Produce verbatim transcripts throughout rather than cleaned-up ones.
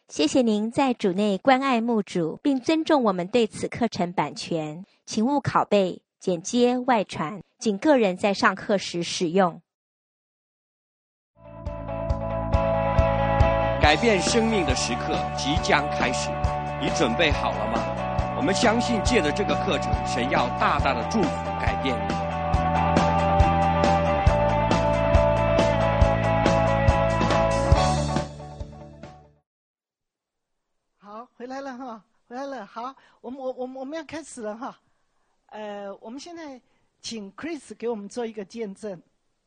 谢谢您在主内关爱牧主，并尊重我们对此课程版权，请勿拷贝、剪接、外传，仅个人在上课时使用。 改变生命的时刻即将开始，你准备好了吗？我们相信借着这个课程，神要大大的祝福改变你。 好，回来了哈，回来了。好，我们我我们我们要开始了哈。呃，我们现在请 Chris 给我们做一个见证。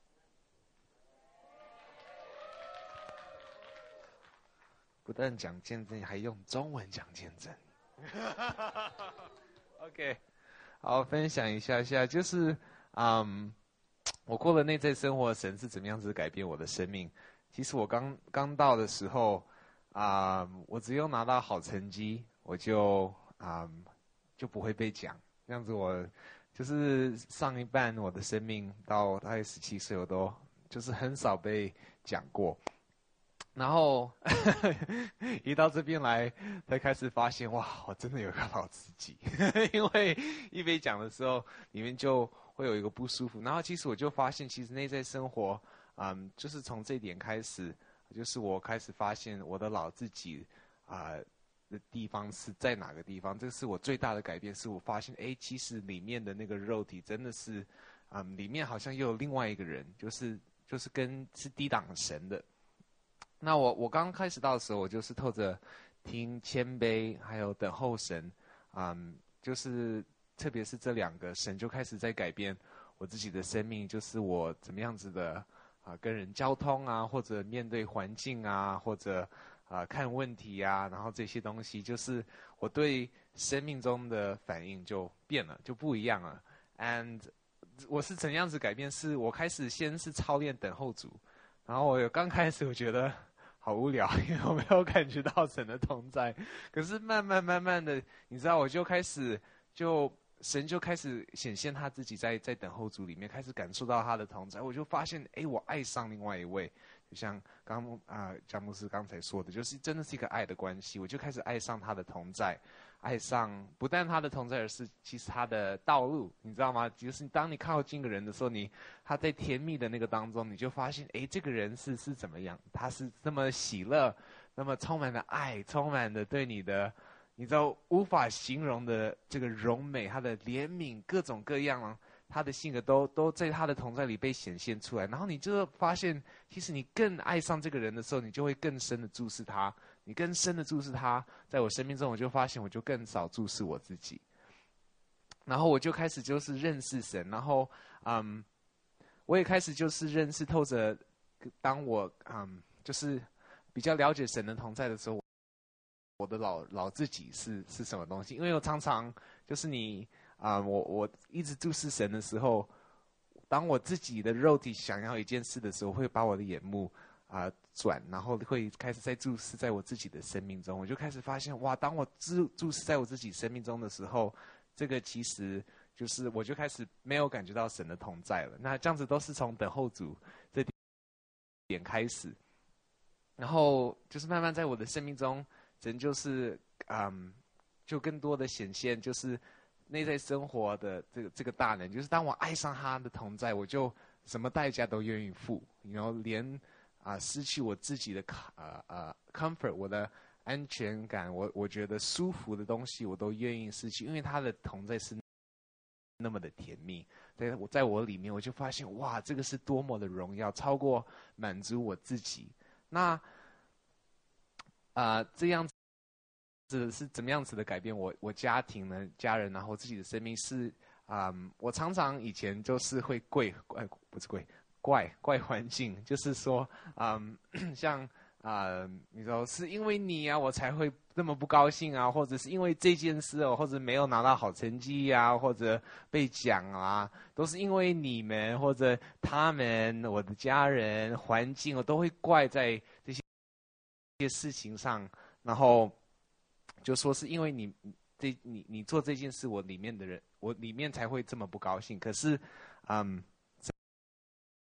不但讲见证，还用中文讲见证。OK， 好，分享一下下，就是嗯，我过了内在生活，神是怎么样子改变我的生命？其实我刚刚到的时候。啊、呃，我只有拿到好成绩，我就啊、呃、就不会被讲。这样子我就是上一半我的生命到大概十七岁，我都就是很少被讲过。然后一到这边来，才开始发现哇，我真的有个老自己。因为一被讲的时候，里面就会有一个不舒服。然后其实我就发现，其实内在生活，嗯，就是从这一点开始。就是我开始发现我的老自己啊、呃、的地方是在哪个地方，这是我最大的改变。是我发现，哎，其实里面的那个肉体真的是，嗯，里面好像又有另外一个人，就是就是跟是抵挡神的。那我我刚开始到的时候，我就是透着听谦卑，还有等候神，嗯，就是特别是这两个，神就开始在改变我自己的生命，就是我怎么样子的。啊，跟人交通啊，或者面对环境啊，或者啊看问题啊，然后这些东西，就是我对生命中的反应就变了，就不一样了。And 我是怎样子改变？是我开始先是操练等候主，然后我有刚开始我觉得好无聊，因为我没有感觉到神的同在。可是慢慢慢慢的，你知道，我就开始就。神就开始显现他自己在在等候组里面，开始感受到他的同在。我就发现，哎，我爱上另外一位，就像刚啊詹姆斯刚才说的，就是真的是一个爱的关系。我就开始爱上他的同在，爱上不但他的同在，而是其实他的道路，你知道吗？就是当你靠近一个人的时候，你他在甜蜜的那个当中，你就发现，哎，这个人是是怎么样？他是那么喜乐，那么充满了爱，充满了对你的。你知道无法形容的这个荣美，他的怜悯，各种各样，他的性格都都在他的同在里被显现出来。然后你就发现，其实你更爱上这个人的时候，你就会更深的注视他。你更深的注视他，在我生命中，我就发现，我就更少注视我自己。然后我就开始就是认识神，然后嗯，我也开始就是认识透着，当我嗯就是比较了解神的同在的时候。我的老老自己是是什么东西？因为我常常就是你啊、呃，我我一直注视神的时候，当我自己的肉体想要一件事的时候，会把我的眼目啊、呃、转，然后会开始在注视在我自己的生命中，我就开始发现哇，当我注注视在我自己生命中的时候，这个其实就是我就开始没有感觉到神的同在了。那这样子都是从等候主这点开始，然后就是慢慢在我的生命中。神就是，嗯，就更多的显现，就是内在生活的这个这个大能，就是当我爱上他的同在，我就什么代价都愿意付，然后连啊、呃、失去我自己的呃呃 comfort， 我的安全感，我我觉得舒服的东西，我都愿意失去，因为他的同在是那么的甜蜜，在我在我里面，我就发现哇，这个是多么的荣耀，超过满足我自己。那啊、呃，这样子是怎么样子的改变我？我家庭呢，家人，然后自己的生命是啊、嗯，我常常以前就是会怪怪，不是怪怪怪环境，就是说，嗯，像啊、呃，你说是因为你啊，我才会那么不高兴啊，或者是因为这件事哦，或者没有拿到好成绩呀、啊，或者被讲啊，都是因为你们或者他们，我的家人、环境，我都会怪在这些。些事情上，然后就说是因为你这你你做这件事，我里面的人，我里面才会这么不高兴。可是，嗯，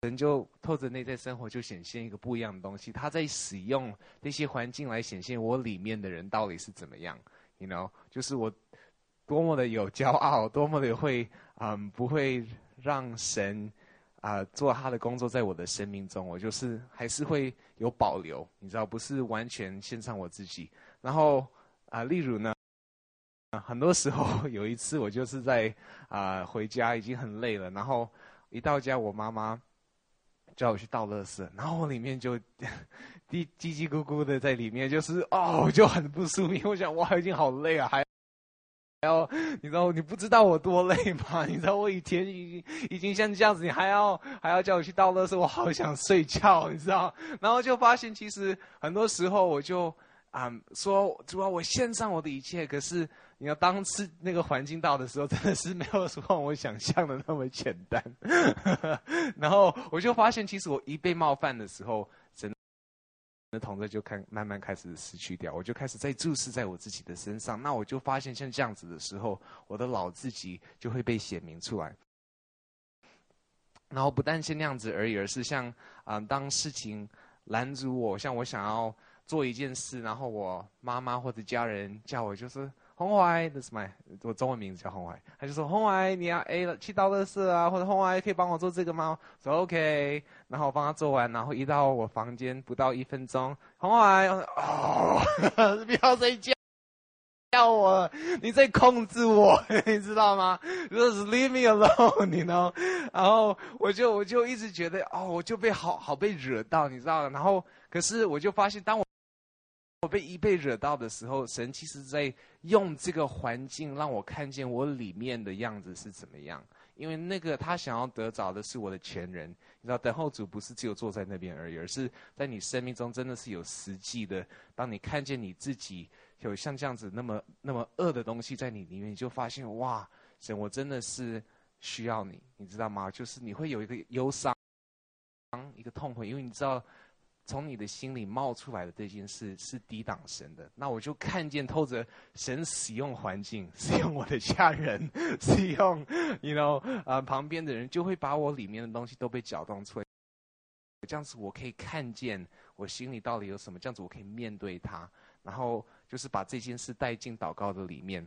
神就透着内在生活，就显现一个不一样的东西。他在使用这些环境来显现我里面的人到底是怎么样。You know， 就是我多么的有骄傲，多么的会，嗯，不会让神啊、呃、做他的工作在我的生命中。我就是还是会有保留，你知道，不是完全献上我自己。然后啊、呃，例如呢。很多时候，有一次我就是在啊、呃、回家已经很累了，然后一到家，我妈妈叫我去倒垃圾，然后我里面就叽叽叽咕咕的在里面，就是哦，就很不舒服。我想哇，已经好累啊，还还要你知道你不知道我多累吗？你知道我以前已经已经像这样子，你还要还要叫我去倒垃圾，我好想睡觉，你知道？然后就发现其实很多时候我就啊、嗯、说主要我献上我的一切，可是。你要当时那个环境到的时候，真的是没有说我想象的那么简单。然后我就发现，其实我一被冒犯的时候，神的同在就看慢慢开始失去掉，我就开始在注视在我自己的身上。那我就发现，像这样子的时候，我的老自己就会被显明出来。然后不但是那样子而已，而是像啊、呃，当事情拦阻我，像我想要做一件事，然后我妈妈或者家人叫我就是。洪怀 ，this is my 我中文名字叫洪怀，他就说洪怀，你要 A 去倒垃圾啊，或者洪怀可以帮我做这个吗？说 OK， 然后我帮他做完，然后一到我房间不到一分钟，洪怀，哦，不要再叫叫我，你在控制我，你知道吗 ？Just leave me alone， 你 you know？ 然后我就我就一直觉得哦，我就被好好被惹到，你知道？然后可是我就发现，当我我被一被惹到的时候，神其实在用这个环境让我看见我里面的样子是怎么样。因为那个他想要得着的是我的全人，你知道，等候主不是只有坐在那边而已，而是在你生命中真的是有实际的。当你看见你自己有像这样子那么那么恶的东西在你里面，你就发现哇，神，我真的是需要你，你知道吗？就是你会有一个忧伤，一个痛悔，因为你知道。从你的心里冒出来的这件事是抵挡神的，那我就看见透着神使用环境，使用我的家人，使用 ，you know， 呃，旁边的人，就会把我里面的东西都被搅动出来。这样子我可以看见我心里到底有什么，这样子我可以面对它，然后就是把这件事带进祷告的里面。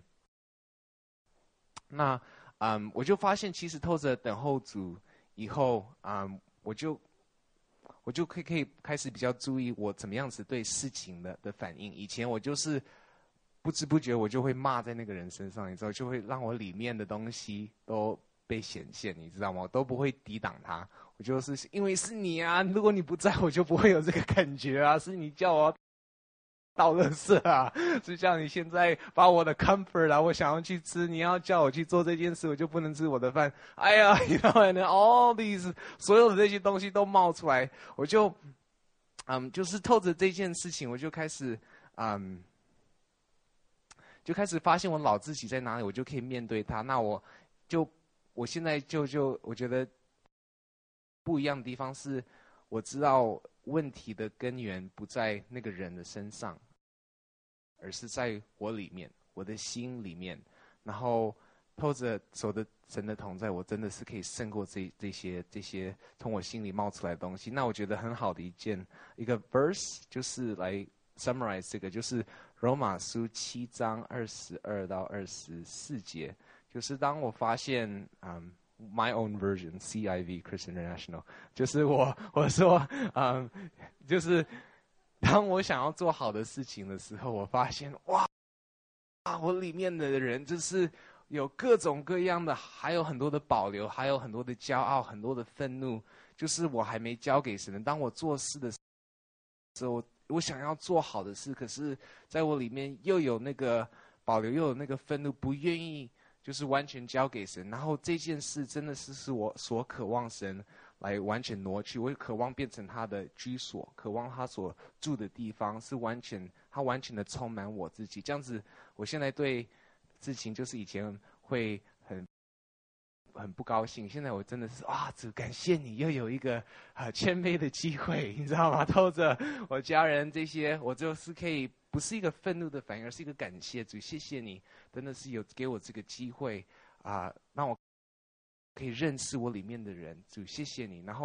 那，嗯，我就发现其实透着等候主以后，嗯，我就。我就可以可以开始比较注意我怎么样子对事情的的反应。以前我就是不知不觉我就会骂在那个人身上，你知道，就会让我里面的东西都被显现，你知道吗？我都不会抵挡它。我就是因为是你啊，如果你不在我就不会有这个感觉啊，是你叫我倒垃圾啊，是叫你现在把我的 comfort 啊，我想要去吃，你要叫我去做这件事，我就不能吃我的饭。哎呀 ，you know, and all these 所有的这些东西都冒出来，我就，嗯，就是透着这件事情，我就开始，嗯，就开始发现我老自己在哪里，我就可以面对它。那我就，我现在就就我觉得不一样的地方是，我知道。问题的根源不在那个人的身上，而是在我里面，我的心里面。然后透着手的神的同在，我真的是可以胜过这这些这些从我心里冒出来的东西。那我觉得很好的一件一个 verse 就是来 summarize 这个，就是罗马书七章二十二到二十四节，就是当我发现嗯。My own version, C I V Christian International， 就是我我说，嗯，就是当我想要做好的事情的时候，我发现哇，啊，我里面的人就是有各种各样的，还有很多的保留，还有很多的骄傲，很多的愤怒，就是我还没交给神。当我做事的时候，我想要做好的事，可是在我里面又有那个保留，又有那个愤怒，不愿意。就是完全交给神，然后这件事真的是是我所渴望神来完全挪去，我渴望变成他的居所，渴望他所住的地方是完全，他完全的充满我自己。这样子，我现在对事情就是以前会很很不高兴，现在我真的是啊，主感谢你又有一个啊谦卑的机会，你知道吗？透着我家人这些，我就是可以。不是一个愤怒的反应，而是一个感谢主，谢谢你，真的是有给我这个机会啊、呃，让我可以认识我里面的人，主谢谢你。然后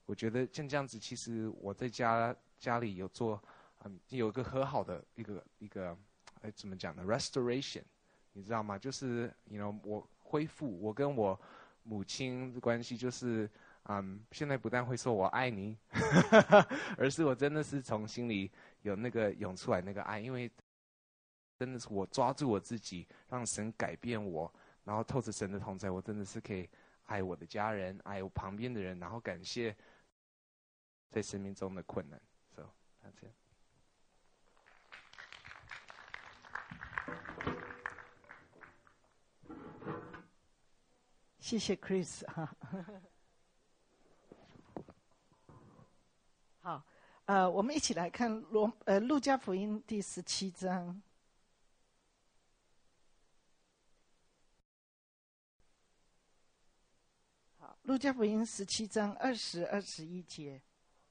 我觉得像这样子，其实我在家家里有做，嗯，有一个和好的一个一个，哎，怎么讲呢 ？restoration， 你知道吗？就是，you know， 我恢复我跟我母亲的关系，就是，嗯，现在不但会说我爱你，而是我真的是从心里有那个涌出来那个爱，因为真的是我抓住我自己，让神改变我，然后透着神的同在，我真的是可以爱我的家人，爱我旁边的人，然后感谢在生命中的困难。So that's it. 谢谢 Chris 哈。好，呃，我们一起来看罗呃路加福音第十七章。好，路加福音十七章二十二十一节。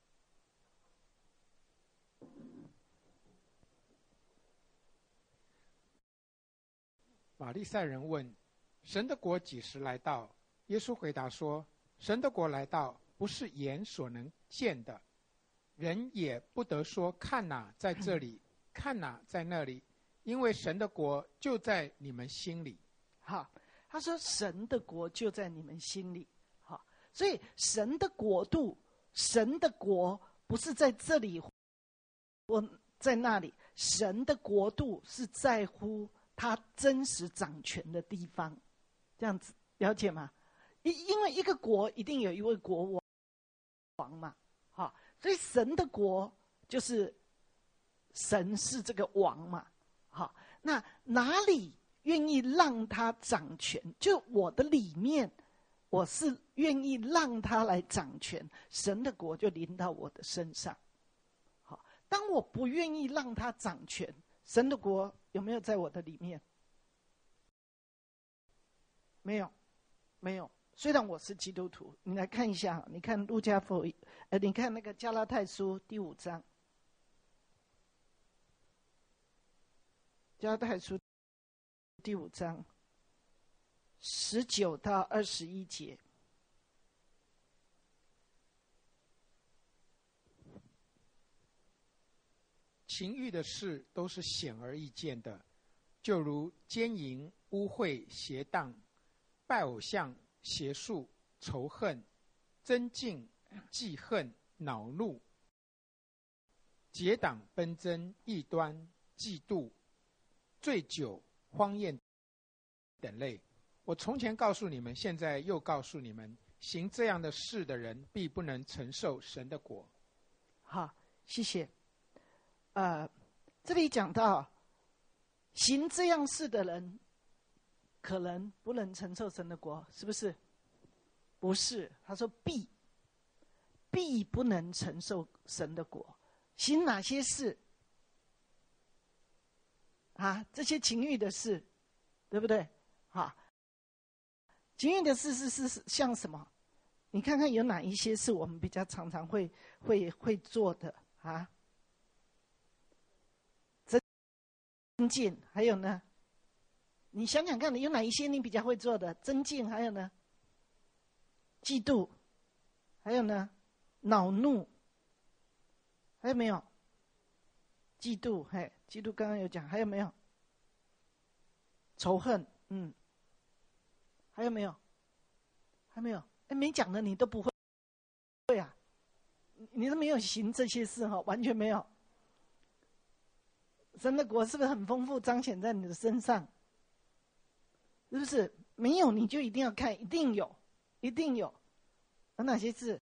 法利赛人问：神的国几时来到？耶稣回答说：神的国来到，不是眼所能见的，人也不得说看哪在这里，看哪在那里，因为神的国就在你们心里。 好，他说神的国就在你们心里。好，所以神的国度，神的国不是在这里或在那里，神的国度是在乎他真实掌权的地方。这样子了解吗？因因为一个国一定有一位国王王嘛，好，所以神的国就是神是这个王嘛，好，那哪里愿意让他掌权？就我的里面，我是愿意让他来掌权，神的国就临到我的身上。好，当我不愿意让他掌权，神的国有没有在我的里面？没有，没有。虽然我是基督徒，你来看一下，你看路加福音，呃，你看那个加拉太书第五章，加拉太书第五章十九到二十一节。 情欲的事都是显而易见的，就如奸淫、污秽、邪荡、拜偶像、邪术、仇恨、争竞、记恨、恼怒、结党纷争、异端、嫉妒、醉酒、荒宴等类。我从前告诉你们，现在又告诉你们，行这样的事的人，必不能承受神的国。 好，谢谢。呃，这里讲到行这样事的人，可能不能承受神的国，是不是？不是，他说必必不能承受神的国。行哪些事？啊，这些情欲的事，对不对？好，情欲的事是是是像什么？你看看有哪一些是我们比较常常会会会做的啊？增进，还有呢？你想想看，有哪一些你比较会做的？增进，还有呢？嫉妒，还有呢？恼怒，还有没有？嫉妒，嘿，嫉妒刚刚有讲，还有没有？仇恨，嗯，还有没有？还没有？哎，没讲的你都不会，会啊？你都没有行这些事哈，完全没有。神的国是不是很丰富，彰显在你的身上？是不是？没有你就一定要看，一定有，一定有。有哪些字？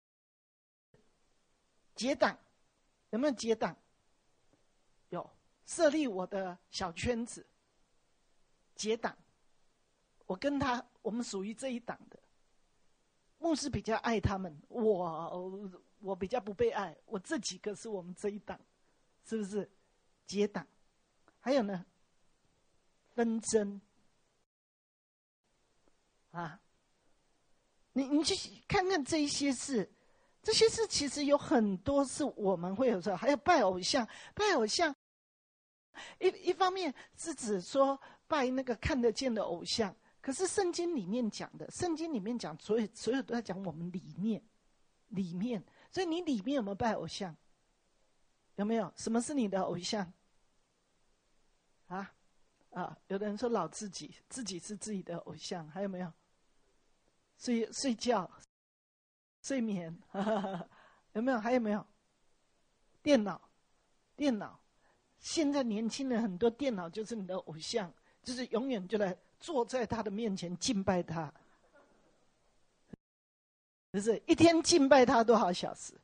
结党，有没有结党？有，设立我的小圈子，结党。我跟他，我们属于这一党的。牧师比较爱他们，我我比较不被爱。我这几个是我们这一党，是不是？结党。还有呢，纷争啊，你你去看看这一些事，这些事其实有很多是我们会有时候，还有拜偶像，拜偶像，一一方面是指说拜那个看得见的偶像，可是圣经里面讲的，圣经里面讲所有所有都在讲我们里面，里面， 所以你里面有没有拜偶像？有没有？什么是你的偶像？啊啊！有的人说老自己，自己是自己的偶像，还有没有？睡睡觉、睡眠，呵呵呵有没有？还有没有？电脑，电脑。现在年轻人很多电脑就是你的偶像，就是永远就来坐在他的面前敬拜他。就是一天敬拜他多少小时？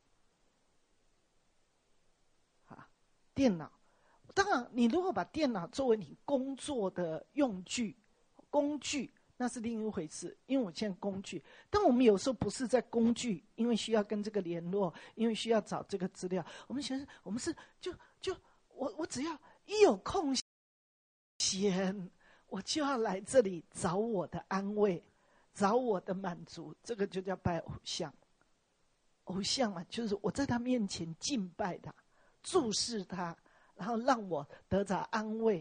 啊，电脑。当然，你如果把电脑作为你工作的用具、工具，那是另一回事。因为我现在工具，但我们有时候不是在工具，因为需要跟这个联络，因为需要找这个资料。我们想，我们是就就我我只要一有空闲，我就要来这里找我的安慰，找我的满足。这个就叫拜偶像。偶像嘛，就是我在他面前敬拜他，注视他。然后让我得着安慰，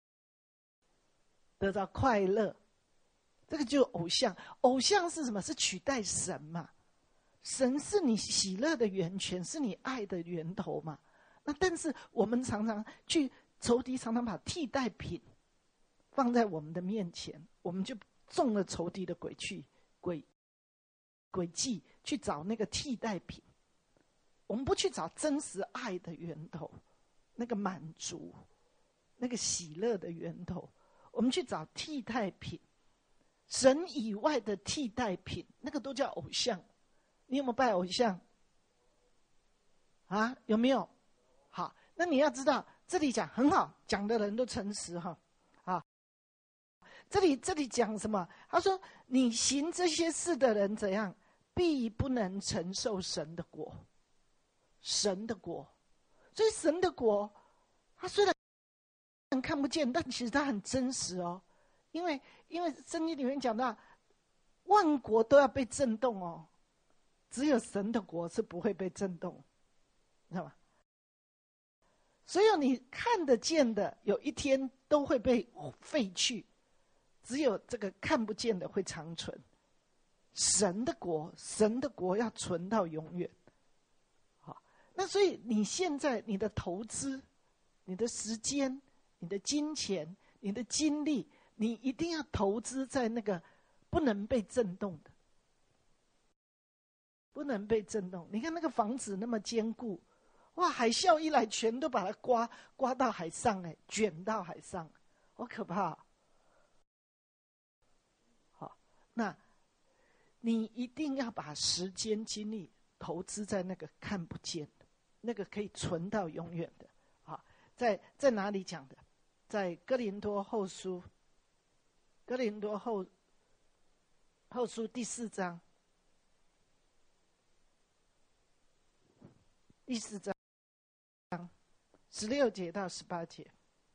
得着快乐，这个就偶像。偶像是什么？是取代神嘛？神是你喜乐的源泉，是你爱的源头嘛？那但是我们常常去仇敌，常常把替代品放在我们的面前，我们就中了仇敌的诡计，诡诡计去找那个替代品。我们不去找真实爱的源头。那个满足，那个喜乐的源头，我们去找替代品，神以外的替代品，那个都叫偶像。你有没有拜偶像？啊，有没有？好，那你要知道，这里讲很好，讲的人都诚实哈。啊，这里这里讲什么？他说：“你行这些事的人怎样，必不能承受神的国。”神的国。所以神的国，它虽然看不见，但其实它很真实哦。因为因为圣经里面讲到，万国都要被震动哦，只有神的国是不会被震动，知道吗？所有你看得见的，有一天都会被废去，只有这个看不见的会长存。神的国，神的国要存到永远。那所以你现在你的投资、你的时间、你的金钱、你的精力，你一定要投资在那个不能被震动的，不能被震动。你看那个房子那么坚固，哇，海啸一来，全都把它刮刮到海上，哎，卷到海上，好可怕。好，那你一定要把时间、精力投资在那个看不见的。那个可以存到永远的，啊，在在哪里讲的？在哥林多后书，哥林多后后书第四章，第四章十六节到十八节。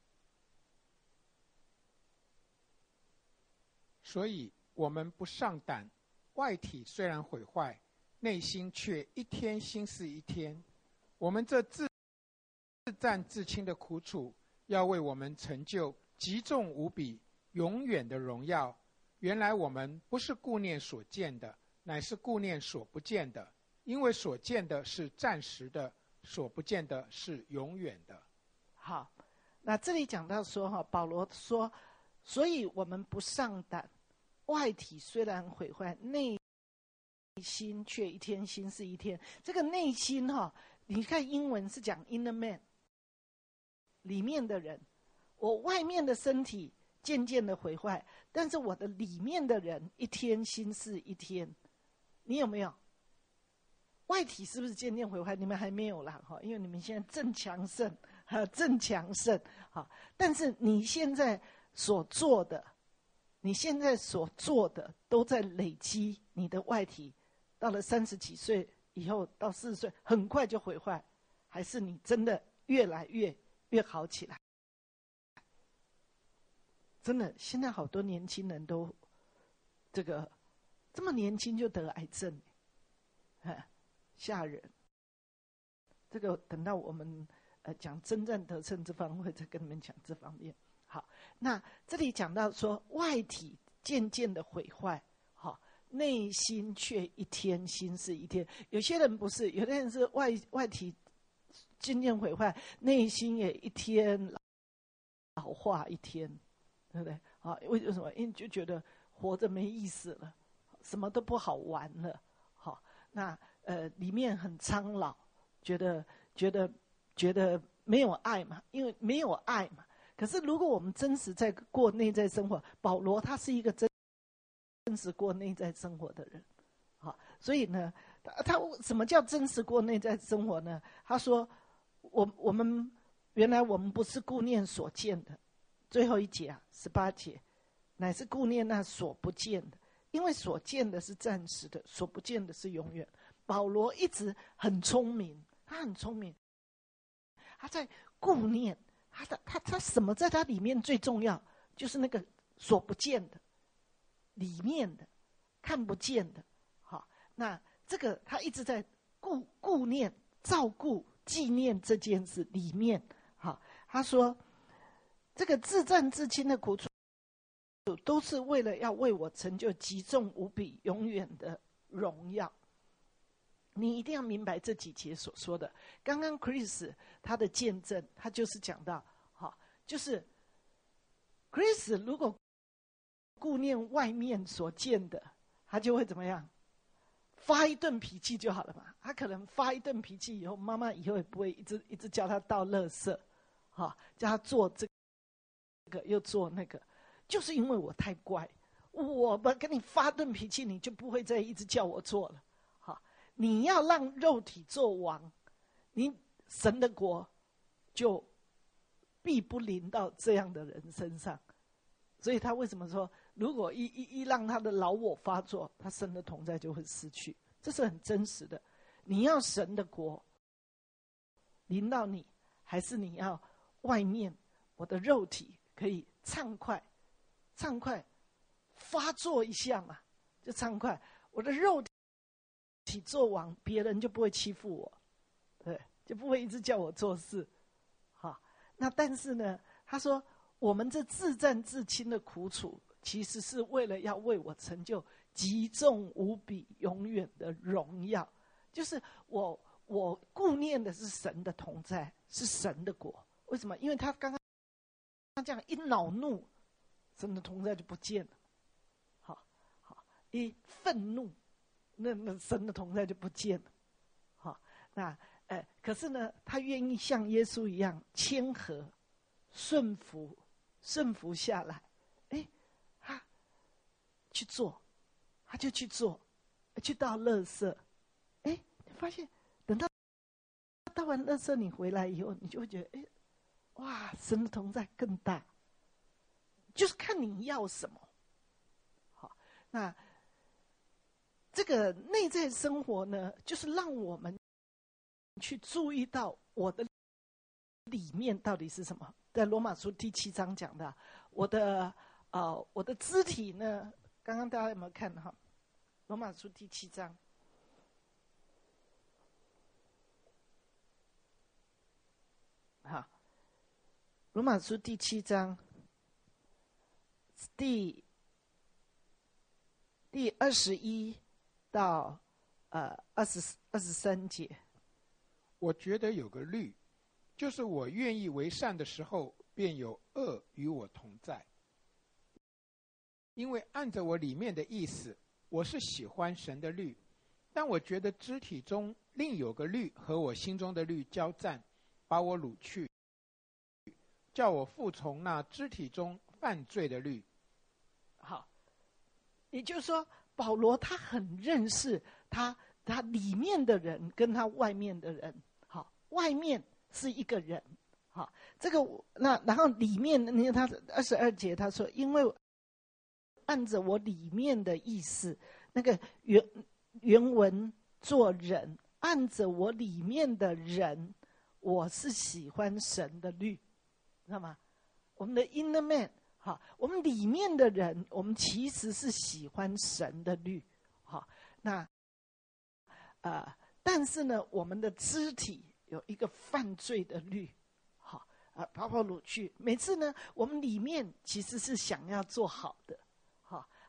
所以我们不上胆，外体虽然毁坏，内心却一天新似一天。我们这自自战自清的苦楚，要为我们成就极重无比、永远的荣耀。原来我们不是顾念所见的，乃是顾念所不见的，因为所见的是暂时的，所不见的是永远的。 好，那这里讲到说哈，保罗说，所以我们不上胆，外体虽然毁坏，内心却一天新似一天。这个内心哈。你看英文是讲 inner man， 里面的人，我外面的身体渐渐的毁坏，但是我的里面的人一天新似一天。你有没有？外体是不是渐渐毁坏？你们还没有啦，哈，因为你们现在正强盛，哈，正强盛，哈。但是你现在所做的，你现在所做的，都在累积你的外体，到了三十几岁。以后到四十岁很快就毁坏，还是你真的越来越越好起来？真的，现在好多年轻人都这个这么年轻就得癌症，哎，吓人。这个等到我们呃讲征战得胜这方面，会再跟你们讲这方面。好，那这里讲到说外体渐渐的毁坏，好， 内心却一天心是一天。有些人不是，有的人是外外体渐渐毁坏，内心也一天老化一天，对不对？啊，为什么？因为就觉得活着没意思了，什么都不好玩了。好，那呃里面很苍老，觉得觉得觉得没有爱嘛，因为没有爱嘛。可是如果我们真实在过内在生活，保罗他是一个真真实过内在生活的人，好，所以呢，他他什么叫真实过内在生活呢？他说，我我们原来我们不是顾念所见的，最后一节啊，十八节，乃是顾念那所不见的，因为所见的是暂时的，所不见的是永远。保罗一直很聪明，他很聪明，他在顾念他的他他什么在他里面最重要，就是那个所不见的。里面的看不见的，好，那这个他一直在顾顾念、照顾、纪念这件事里面，好，他说这个自战自亲的苦楚，都是为了要为我成就极重无比、永远的荣耀。你一定要明白这几节所说的。刚刚 Chris 他的见证，他就是讲到，好，就是 Chris 如果顾念外面所见的，他就会怎么样？发一顿脾气就好了嘛。他可能发一顿脾气以后，妈妈以后也不会一直一直叫他倒垃圾，哈，叫他做这个又做那个，就是因为我太乖，我不跟你发顿脾气，你就不会再一直叫我做了。好，你要让肉体做王，你神的国就必不临到这样的人身上。所以他为什么说，如果一一一让他的老我发作，他神的同在就会失去，这是很真实的。你要神的国临到你，还是你要外面我的肉体可以畅快畅快发作一下嘛，就畅快，我的肉体做王，别人就不会欺负我，对，就不会一直叫我做事。好，那但是呢，他说我们这自战自亲的苦楚，其实是为了要为我成就极重无比、永远的荣耀。就是我我顾念的是神的同在，是神的国。为什么？因为他刚刚他这样一恼怒，神的同在就不见了。好，好，一愤怒，那那神的同在就不见了。好，那呃，可是呢，他愿意像耶稣一样谦和、顺服。顺服下来，哎，他去做，他就去做，去倒垃圾，哎，你发现等到倒完垃圾你回来以后，你就会觉得，哎，哇，神的同在更大，就是看你要什么。好，那这个内在生活呢，就是让我们去注意到我的里面到底是什么。在罗马书第七章讲的，我的呃我的肢体呢，刚刚大家有没有看哈？罗马书第七章，好，罗马书第七章第第二十一到呃二十二十三节， 我觉得有个律。就是我愿意为善的时候，便有恶与我同在。因为按着我里面的意思，我是喜欢神的律，但我觉得肢体中另有个律和我心中的律交战，把我掳去，叫我服从那肢体中犯罪的律。 好，也就是说，保罗他很认识他他里面的人跟他外面的人。好，外面是一个人，好，这个那然后里面，你看他二十二节他说，因为按着我里面的意思，那个原原文做人，按着我里面的人，我是喜欢神的律，知道吗？我们的 inner man， 好，我们里面的人，我们其实是喜欢神的律，好，那呃，但是呢，我们的肢体有一个犯罪的律，好啊，把我掳去。每次呢，我们里面其实是想要做好的，好啊，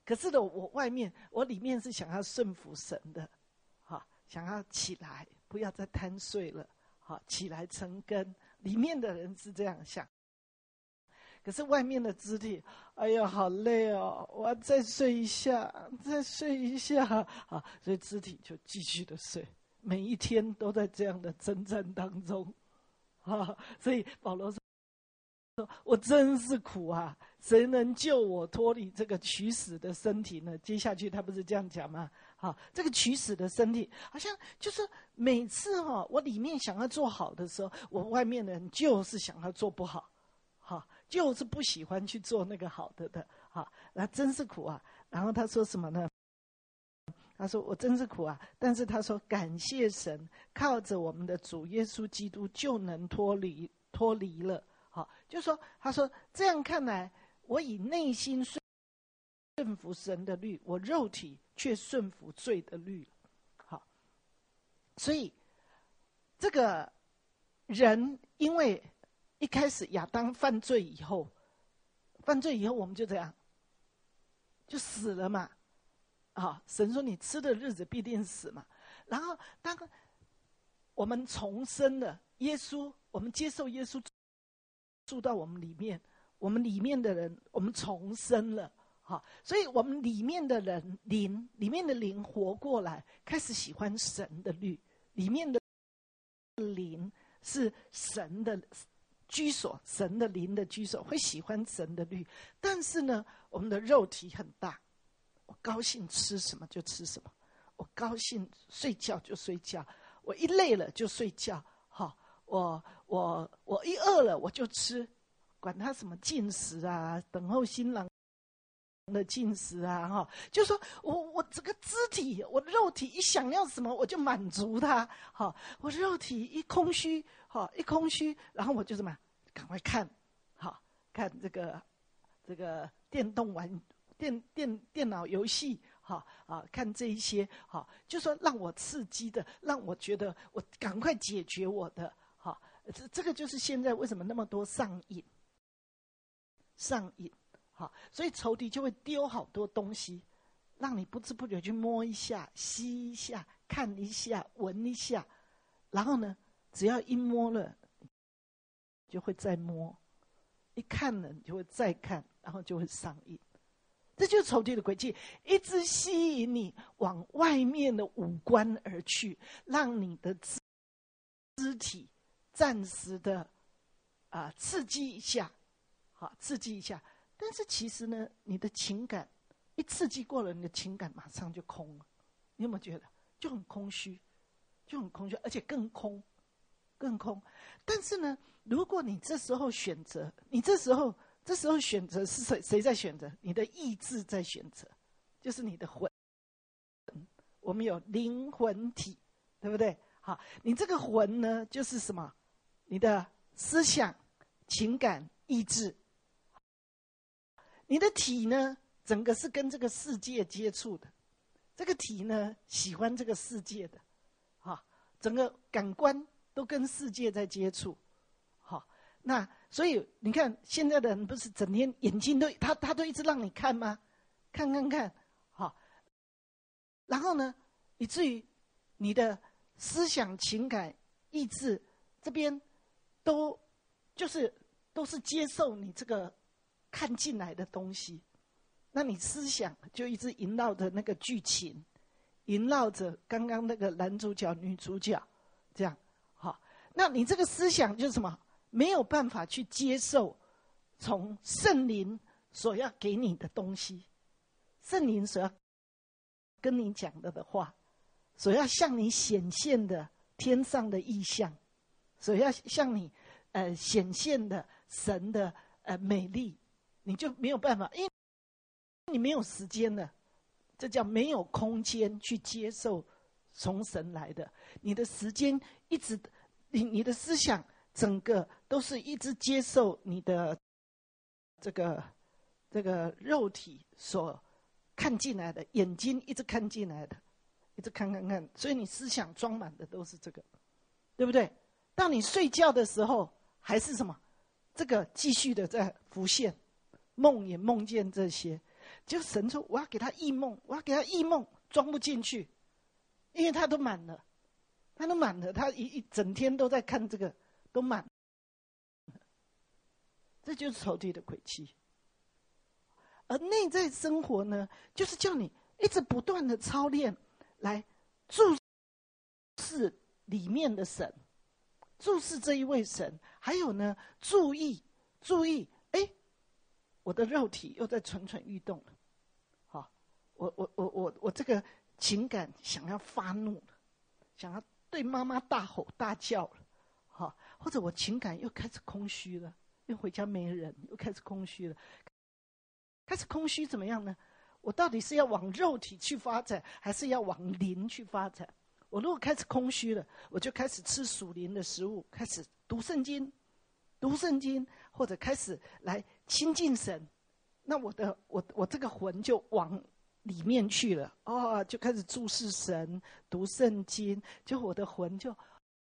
可是呢，我外面我里面是想要顺服神的，哈，想要起来，不要再贪睡了，好，起来成根。里面的人是这样想，可是外面的肢体，哎呀，好累哦，我要再睡一下，再睡一下，啊，所以肢体就继续的睡，每一天都在这样的征战当中，啊，所以保罗说。我真是苦啊！谁能救我脱离这个取死的身体呢？接下去他不是这样讲吗？好，这个取死的身体，好像就是每次哈、哦，我里面想要做好的时候，我外面的人就是想要做不好，好，就是不喜欢去做那个好的的，好，那真是苦啊！然后他说什么呢？他说我真是苦啊！但是他说感谢神，靠着我们的主耶稣基督就能脱离脱离了。好，就说他说这样看来，我以内心顺服神的律，我肉体却顺服罪的律。好，所以这个人因为一开始亚当犯罪以后，犯罪以后我们就这样就死了嘛。啊，神说你吃的日子必定死嘛。然后当我们重生了，耶稣，我们接受耶稣。住到我们里面，我们里面的人，我们重生了，好，所以我们里面的人灵，里面的灵活过来，开始喜欢神的律，里面的灵是神的居所，神的灵的居所，会喜欢神的律。但是呢，我们的肉体很大，我高兴吃什么就吃什么，我高兴睡觉就睡觉，我一累了就睡觉，好。我我我一饿了我就吃，管他什么禁食啊，等候新郎的禁食啊，哈，就说我我这个肢体，我肉体一想要什么我就满足他，好，我肉体一空虚，好一空虚，然后我就什么，赶快看，好看这个这个电动玩电电电脑游戏。好啊，看这一些，好，就说让我刺激的，让我觉得我赶快解决我的，好，这这个就是现在为什么那么多上瘾，上瘾，好，所以仇敌就会丢好多东西，让你不知不觉去摸一下、吸一下、看一下、闻一下，然后呢，只要一摸了，就会再摸，一看了你就会再看，然后就会上瘾。这就是仇敌的诡计，一直吸引你往外面的五官而去，让你的肢肢体暂时的啊、呃、刺激一下，好刺激一下。但是其实呢，你的情感一刺激过了，你的情感马上就空了。你有没有觉得就很空虚，就很空虚，而且更空，更空。但是呢，如果你这时候选择，你这时候。这时候选择是谁？谁在选择？你的意志在选择，就是你的魂。我们有灵魂体，对不对？好，你这个魂呢，就是什么？你的思想、情感、意志。你的体呢，整个是跟这个世界接触的。这个体呢，喜欢这个世界的，好，整个感官都跟世界在接触。好，那。所以你看，现在的人不是整天眼睛都他他都一直让你看吗？看看看，好。然后呢，以至于你的思想、情感、意志这边都就是都是接受你这个看进来的东西，那你思想就一直萦绕着那个剧情，萦绕着刚刚那个男主角、女主角，这样好。那你这个思想就是什么？没有办法去接受从圣灵所要给你的东西，圣灵所要跟你讲的的话，所要向你显现的天上的意象，所要向你呃显现的神的呃美丽，你就没有办法，因为你没有时间了，这叫没有空间去接受从神来的。你的时间一直，你你的思想。整个都是一直接受你的这个这个肉体所看进来的，眼睛一直看进来的，一直看看看，所以你思想装满的都是这个，对不对？当你睡觉的时候，还是什么？这个继续的在浮现，梦也梦见这些。 就神说我要给他异梦，我要给他异梦，装不进去，因为他都满了，他都满了，他一一整天都在看这个，都满了。这就是仇敌的诡计。而内在生活呢，就是叫你一直不断的操练，来注视里面的神，注视这一位神，还有呢，注意注意，哎，我的肉体又在蠢蠢欲动了，好，我我我我我这个情感想要发怒了，想要对妈妈大吼大叫了，好，或者我情感又开始空虚了，又回家没人，又开始空虚了。开始空虚怎么样呢？我到底是要往肉体去发展，还是要往灵去发展？我如果开始空虚了，我就开始吃属灵的食物，开始读圣经，读圣经，或者开始来亲近神。那我的我我这个魂就往里面去了，哦，就开始注视神，读圣经，就我的魂就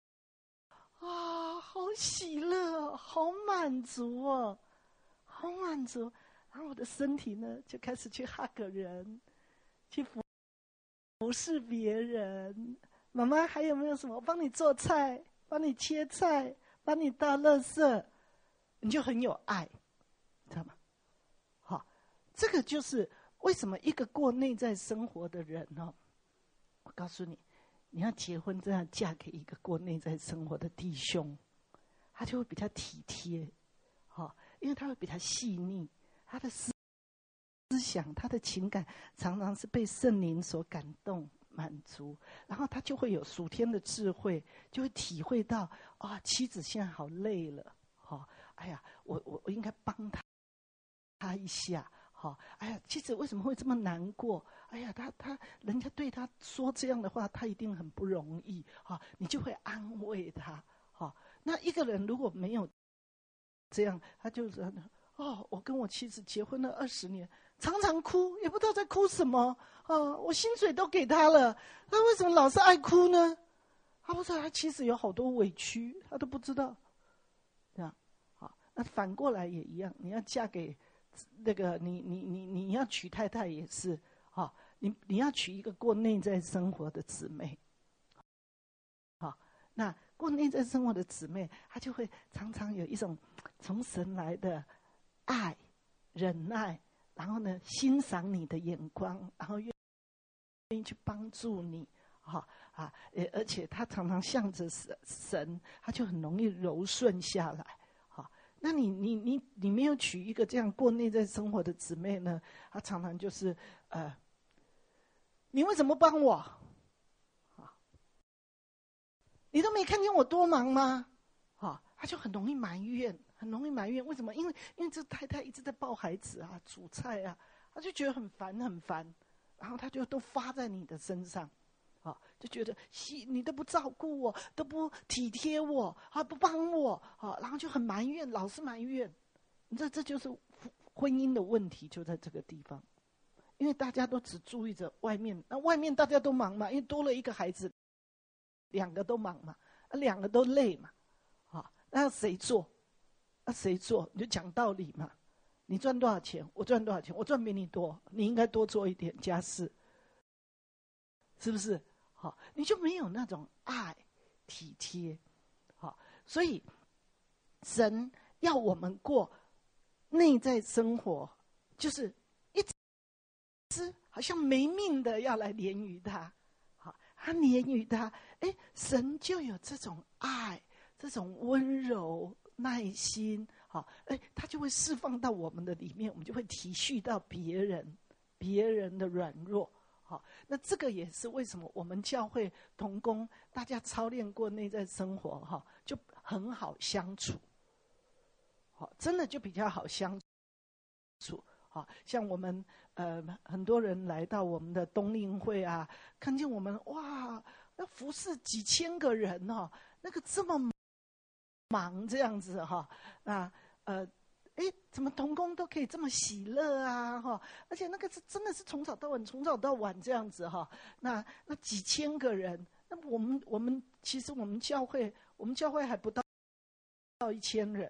啊，好喜乐，好满足哦，好满足。然后我的身体呢，就开始去哈个人，去服服侍别人。妈妈还有没有什么？我帮你做菜，帮你切菜，帮你倒垃圾，你就很有爱，知道吗？好，这个就是为什么一个过内在生活的人哦，我告诉你，你要结婚这样嫁给一个过内在生活的弟兄，他就会比较体贴，好，因为他会比较细腻。他的思思想，他的情感常常是被圣灵所感动、满足，然后他就会有属天的智慧，就会体会到啊、哦，妻子现在好累了，好、哦，哎呀，我我我应该帮他他一下，好、哦，哎呀，妻子为什么会这么难过？哎呀，他他人家对他说这样的话，他一定很不容易，好、哦，你就会安慰他，好、哦，那一个人如果没有这样，他就是哦，我跟我妻子结婚了二十年，常常哭，也不知道在哭什么。哦，我薪水都给他了，他为什么老是爱哭呢？他不知道他其实有好多委屈，他都不知道。这样，好，那反过来也一样，你要嫁给那个你你你你要娶太太也是，好，你你要娶一个过内在生活的姊妹。好，那过内在生活的姊妹，她就会常常有一种从神来的爱、忍耐，然后呢，欣赏你的眼光，然后愿意去帮助你，哈啊，而且他常常向着神，神他就很容易柔顺下来，哈。那你你你你没有娶一个这样过内在生活的姊妹呢？他常常就是呃，你为什么帮我？啊，你都没看见我多忙吗？啊，他就很容易埋怨。很容易埋怨，为什么？因为因为这太太一直在抱孩子啊、煮菜啊，他就觉得很烦很烦，然后他就都发在你的身上，啊，就觉得你都不照顾我，都不体贴我，啊，不帮我，啊，然后就很埋怨，老是埋怨。这这就是婚姻的问题，就在这个地方，因为大家都只注意着外面，那外面大家都忙嘛，因为多了一个孩子，两个都忙嘛，两个都累嘛，啊，那谁做？那谁做？你就讲道理嘛。你赚多少钱？我赚多少钱？我赚比你多，你应该多做一点家事，是不是？好，你就没有那种爱、体贴，好，所以神要我们过内在生活，就是一直好像没命的要来怜于他，好，他怜于他，哎，神就有这种爱，这种温柔。耐心，好，哎，他就会释放到我们的里面，我们就会体恤到别人，别人的软弱，好，那这个也是为什么我们教会同工大家操练过内在生活，哈，就很好相处，好，真的就比较好相处，好，像我们呃很多人来到我们的冬令会啊，看见我们哇，要服侍几千个人哦，那个这么忙这样子哈，啊呃，哎，怎么同工都可以这么喜乐啊哈？而且那个是真的是从早到晚，从早到晚这样子哈。那那几千个人，那我们我们其实我们教会，我们教会还不到到一千人，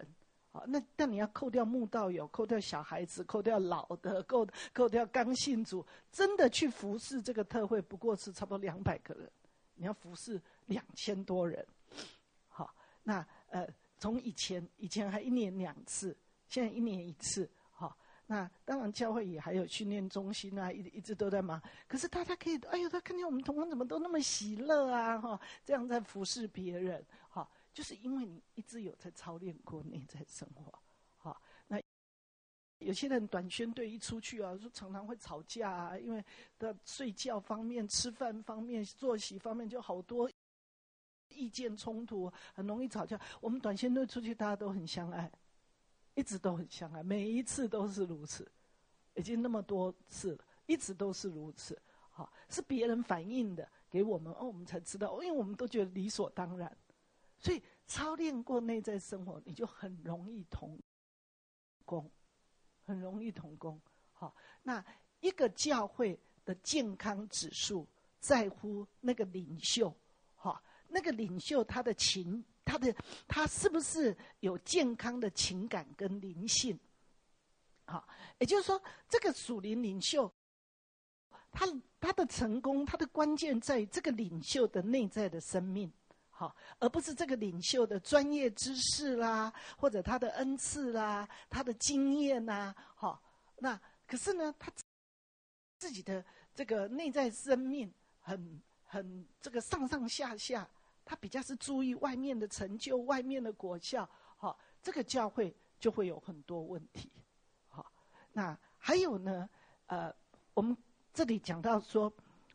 好，那但你要扣掉慕道友，扣掉小孩子，扣掉老的，扣扣掉刚信主，真的去服侍这个特会，不过是差不多两百个人，你要服侍两千多人。好，那呃，从以前以前还一年两次，现在一年一次。好，那当然教会也还有训练中心啊，一一直都在忙。可是大家可以，哎呦，他看见我们同工怎么都那么喜乐啊，哈，这样在服侍别人，哈。就是因为你一直有在操练过内在生活，好，那有些人短宣队一出去啊，说常常会吵架啊，因为在睡觉方面、吃饭方面、作息方面就好多意见冲突，很容易吵架。我们短宣队出去，大家都很相爱，一直都很相爱，每一次都是如此，已经那么多次了，一直都是如此。好，是别人反映的给我们，哦，我们才知道，因为我们都觉得理所当然。所以操练过内在生活，你就很容易同工，很容易同工。好，那一个教会的健康指数在乎那个领袖，好，那个领袖他的情，他的他是不是有健康的情感跟灵性？好，也就是说，这个属灵领袖，他他的成功，他的关键在于这个领袖的内在的生命。好，而不是这个领袖的专业知识啦，或者他的恩赐啦，他的经验啦。好，那可是呢，他自己的这个内在生命很很这个上上下下，他比较是注意外面的成就、外面的果效。好，这个教会就会有很多问题。好，那还有呢，呃，我们这里讲到说，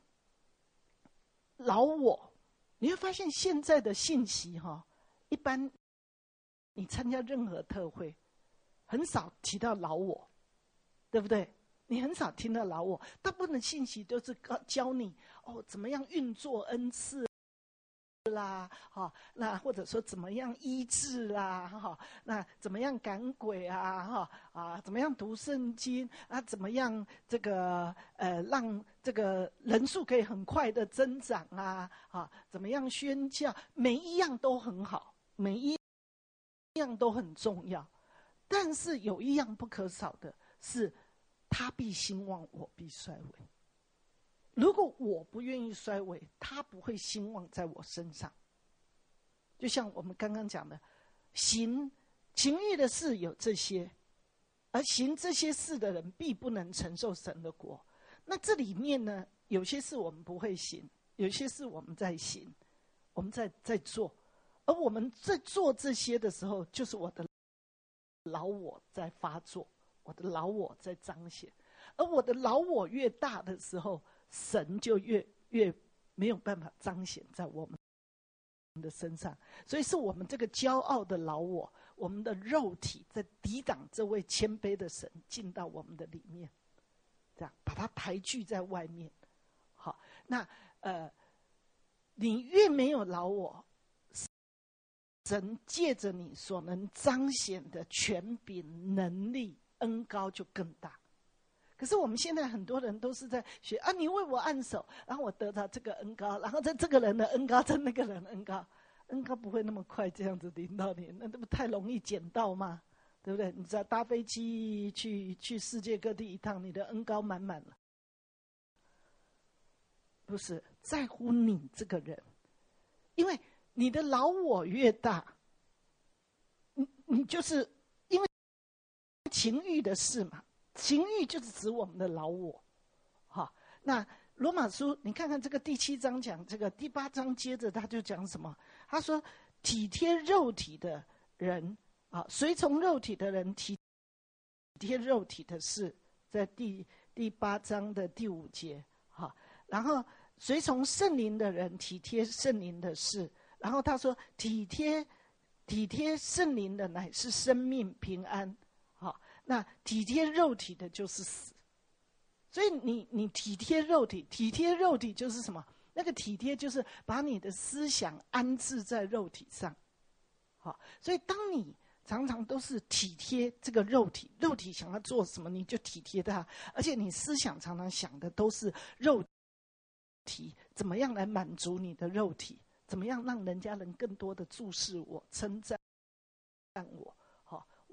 老我。你会发现现在的信息哈，一般你参加任何特会，很少提到老我，对不对？你很少听到老我，大部分的信息都是教你哦怎么样运作恩赐啦，哈，那或者说怎么样医治啦，哈，那怎么样赶鬼啊，哈啊，怎么样读圣经啊，怎么样这个呃让这个人数可以很快的增长啊，啊，怎么样宣教，每一样都很好，每一样都很重要，但是有一样不可少的是，他必兴旺，我必衰微。如果我不愿意衰微，他不会兴旺在我身上。就像我们刚刚讲的，行情欲的事有这些，而行这些事的人必不能承受神的国。那这里面呢，有些事我们不会行，有些事我们在行，我们在在做。而我们在做这些的时候，就是我的老我在发作，我的老我在彰显。而我的老我越大的时候，神就越越没有办法彰显在我们的身上，所以是我们这个骄傲的老我，我们的肉体在抵挡这位谦卑的神进到我们的里面，这样把它抬举在外面。好，那呃，你越没有老我，神借着你所能彰显的权柄、能力、恩膏就更大。可是我们现在很多人都是在学啊，你为我按手，然后我得到这个恩膏，然后在这个人的恩膏，在那个人的恩膏，恩膏不会那么快这样子临到你，那这不太容易捡到吗？对不对？你只要搭飞机去去世界各地一趟，你的恩膏满满了。不是在乎你这个人，因为你的老我越大，你你就是因为情欲的事嘛。情欲就是指我们的老我，好，那罗马书你看看这个第七章讲这个，第八章接着他就讲什么？他说体贴肉体的人啊，随从肉体的人体贴肉体的事，在第第八章的第五节，好，然后随从圣灵的人体贴圣灵的事，然后他说体贴体贴圣灵的乃是生命平安。那体贴肉体的就是死，所以你你体贴肉体，体贴肉体就是什么？那个体贴就是把你的思想安置在肉体上，好，所以当你常常都是体贴这个肉体，肉体想要做什么你就体贴它，而且你思想常常想的都是肉体，怎么样来满足你的肉体，怎么样让人家能更多的注视我、称赞我。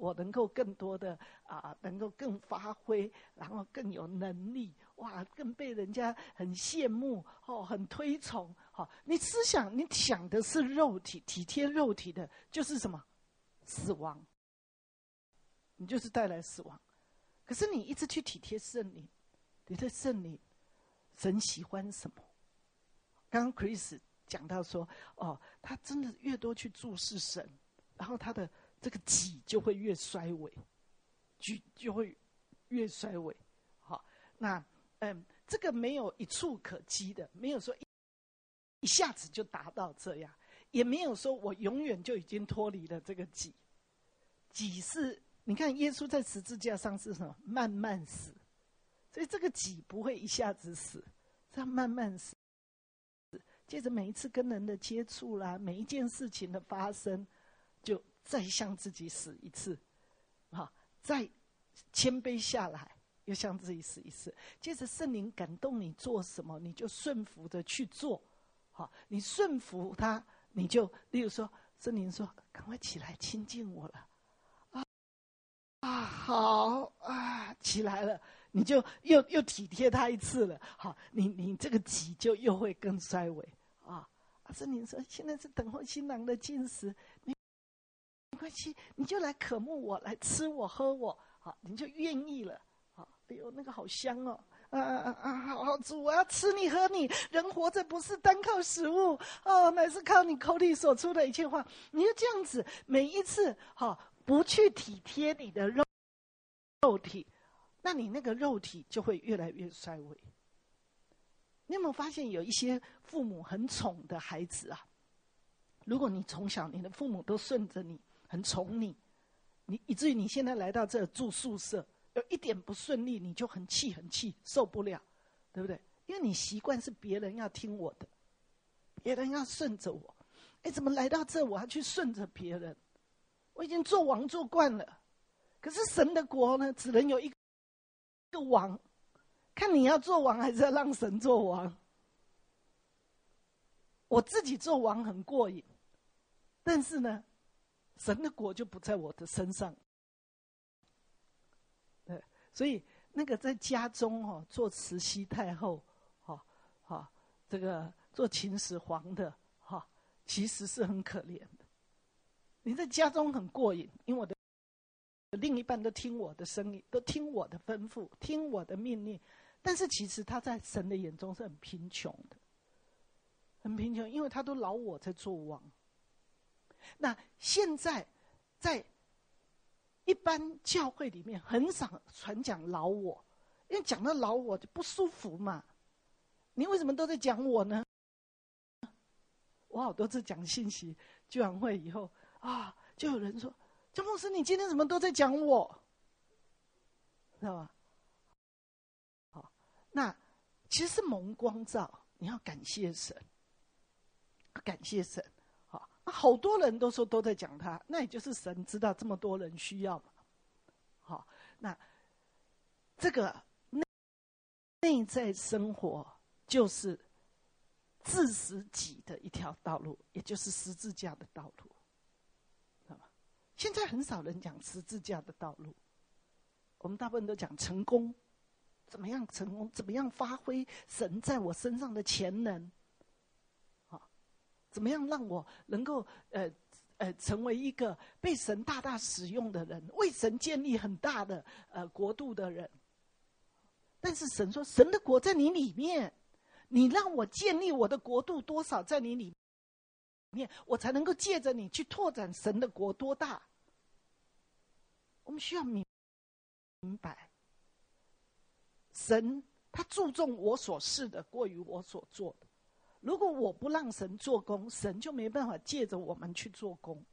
我能够更多的啊，能够更发挥，然后更有能力，哇，更被人家很羡慕哦，很推崇。好、哦，你思想你想的是肉体，体贴肉体的，就是什么？死亡。你就是带来死亡。可是你一直去体贴圣灵，你的圣灵，神喜欢什么？刚刚 Chris 讲到说，哦，他真的越多去注视神，然后他的这个己就会越衰微，举就会越衰微。好，那嗯，这个没有一触可及的，没有说一一下子就达到这样，也没有说我永远就已经脱离了这个己。己是，你看耶稣在十字架上是什么？慢慢死，所以这个己不会一下子死，是要慢慢死。接着每一次跟人的接触啦，每一件事情的发生，就再向自己死一次，好，再谦卑下来，又向自己死一次。接着圣灵感动你做什么，你就顺服的去做。好，你顺服他，你就例如说，圣灵说：“赶快起来亲近我了。”啊啊，好啊，起来了。你就又又体贴他一次了，好，你你这个己就又会更衰微啊。啊，圣灵说现在是等候新郎的进食，没没关系，你就来渴慕我，来吃我喝我，好，你就愿意了。好，哎呦，那个好香哦，啊啊啊！好好主，我要吃你喝你。人活着不是单靠食物哦，乃是靠你口里所出的一切话。你就这样子，每一次好，不去体贴你的肉肉体。那你那个肉体就会越来越衰微。你有没有发现有一些父母很宠的孩子啊？如果你从小你的父母都顺着你，很宠你，你以至于你现在来到这住宿舍，有一点不顺利，你就很气很气，受不了，对不对？因为你习惯是别人要听我的，别人要顺着我。哎，怎么来到这我要去顺着别人？我已经做王做惯了。可是神的国呢，只能有一个。个王，看你要做王还是要让神做王。我自己做王很过瘾，但是呢，神的国就不在我的身上。对，所以那个在家中哦，做慈禧太后，哈、哦、哈、哦，这个做秦始皇的，哈、哦，其实是很可怜的。你在家中很过瘾，因为我的。另一半都听我的声音，都听我的吩咐，听我的命令，但是其实他在神的眼中是很贫穷的，很贫穷，因为他都老我在做王。那现在在一般教会里面很少传讲老我，因为讲到老我就不舒服嘛。你为什么都在讲我呢？我好多次讲信息聚完会以后啊，就有人说。江牧师，你今天怎么都在讲我？知道吧？好，那其实是蒙光照，你要感谢神，感谢神。好，那好多人都说都在讲他，那也就是神知道这么多人需要嘛。好，那这个内内在生活就是自死己的一条道路，也就是十字架的道路。现在很少人讲十字架的道路，我们大部分都讲成功，怎么样成功，怎么样发挥神在我身上的潜能，啊，怎么样让我能够呃呃成为一个被神大大使用的人，为神建立很大的呃国度的人。但是神说，神的国在你里面，你让我建立我的国度多少在你里面，我才能够借着你去拓展神的国多大。我们需要明明白，神他注重我所事的过于我所做的。如果我不让神做工，神就没办法借着我们去做工。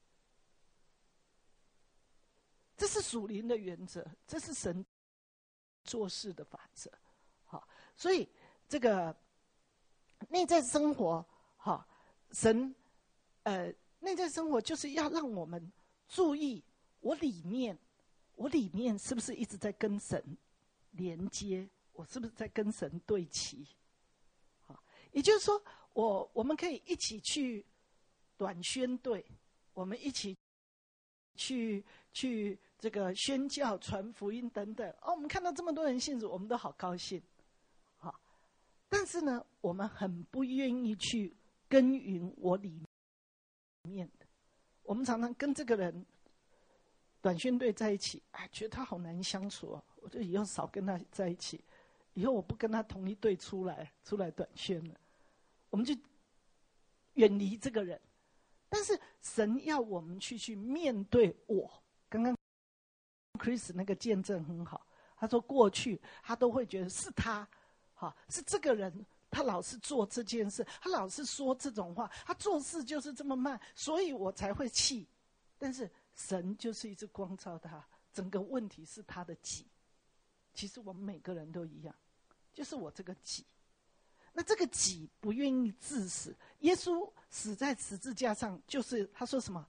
这是属灵的原则，这是神做事的法则。好，所以这个内在生活，好，神呃内在生活就是要让我们注意。我里面，我里面是不是一直在跟神连接？我是不是在跟神对齐？好，也就是说，我我们可以一起去短宣队，我们一起去去这个宣教、传福音等等。哦，我们看到这么多人信主，我们都好高兴。好，但是呢，我们很不愿意去耕耘我里面的。我们常常跟这个人短宣队在一起，哎，觉得他好难相处哦，我就以后少跟他在一起，以后我不跟他同一队出来出来短宣了，我们就远离这个人。但是神要我们去去面对我。刚刚 Chris 那个见证很好，他说过去他都会觉得是他，好，是这个人，他老是做这件事，他老是说这种话，他做事就是这么慢，所以我才会气。但是神就是一直光照他，整个问题是他的己。其实我们每个人都一样，就是我这个己。那这个己不愿意致死，耶稣死在十字架上，就是他说什么？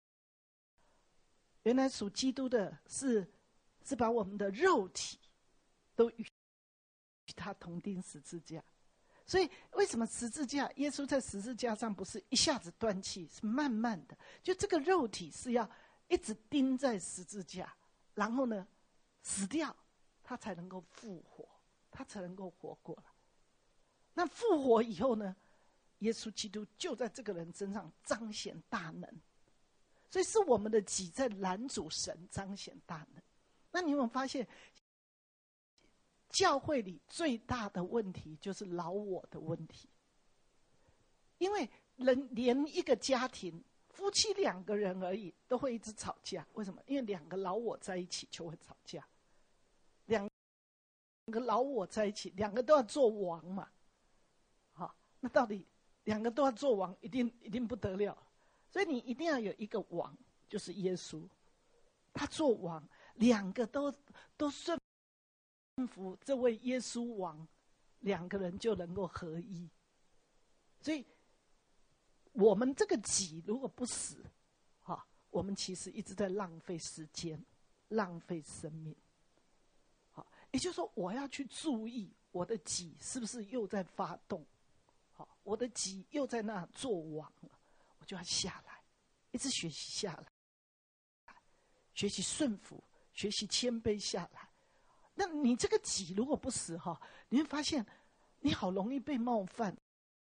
原来属基督的是是把我们的肉体都与他同钉十字架。所以为什么十字架耶稣在十字架上不是一下子断气，是慢慢的，就这个肉体是要一直钉在十字架，然后呢死掉，他才能够复活，他才能够活过来。那复活以后呢，耶稣基督就在这个人身上彰显大能。所以是我们的己在拦阻神彰显大能。那你有没有发现，教会里最大的问题就是老我的问题？因为人连一个家庭夫妻两个人而已都会一直吵架，为什么？因为两个老我在一起就会吵架，两个老我在一起，两个都要做王嘛。好，那到底两个都要做王，一定一定不得了。所以你一定要有一个王，就是耶稣，他做王，两个都都顺服这位耶稣王，两个人就能够合一。所以我们这个己如果不死，哈，我们其实一直在浪费时间，浪费生命。好，也就是说，我要去注意我的己是不是又在发动，好，我的己又在那做王了。就要下来，一直学习下来，学习顺服，学习谦卑下来。那你这个己如果不死哈，你会发现你好容易被冒犯，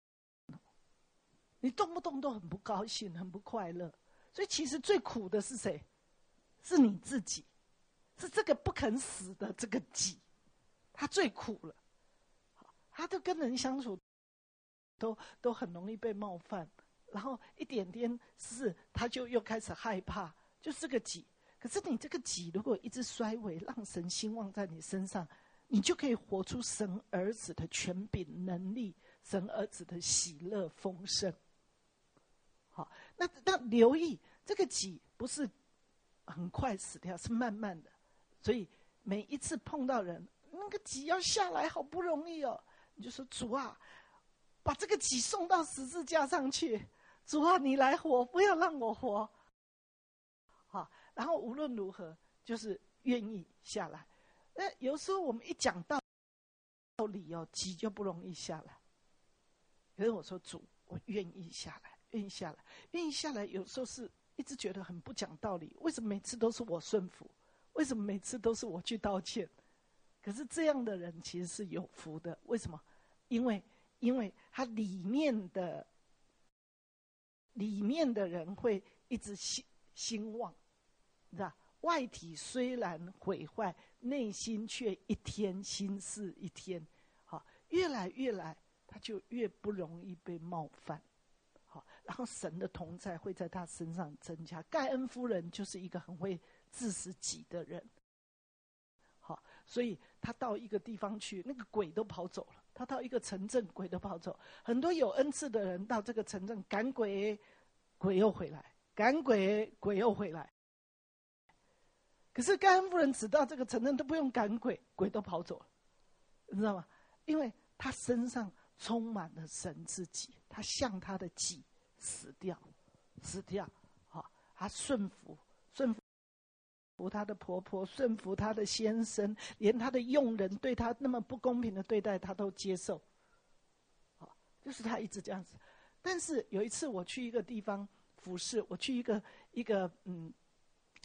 你动不动都很不高兴，很不快乐。所以其实最苦的是谁？是你自己，是这个不肯死的这个己，他最苦了。他都跟人相处，都都很容易被冒犯。然后一点点事，他就又开始害怕，就是这个己。可是你这个己如果一直衰微，让神兴旺在你身上，你就可以活出神儿子的权柄能力，神儿子的喜乐丰盛。好，那那留意这个己不是很快死掉，是慢慢的。所以每一次碰到人，那个己要下来，好不容易哦，你就说主啊，把这个己送到十字架上去。主啊，你来活，不要让我活。好，然后无论如何，就是愿意下来。那有时候我们一讲道理哦，己就不容易下来。可是我说主，我愿意下来，愿意下来，愿意下来。有时候是一直觉得很不讲道理，为什么每次都是我顺服？为什么每次都是我去道歉？可是这样的人其实是有福的，为什么？因为因为他里面的。里面的人会一直兴兴旺，你知道？外体虽然毁坏，内心却一天新似一天。好，越来越来，他就越不容易被冒犯。好，然后神的同在会在他身上增加。盖恩夫人就是一个很会致死己的人。好，所以他到一个地方去，那个鬼都跑走了。他到一个城镇，鬼都跑走。很多有恩赐的人到这个城镇赶鬼，鬼又回来；赶鬼，鬼又回来。可是盖恩夫人只到这个城镇都不用赶鬼，鬼都跑走了，你知道吗？因为他身上充满了神自己，他向他的己死掉，死掉。好，他顺服，顺服。服他的婆婆，顺服他的先生，连他的佣人对他那么不公平的对待，他都接受。好，就是他一直这样子。但是有一次我去一个地方服侍，我去一个一个嗯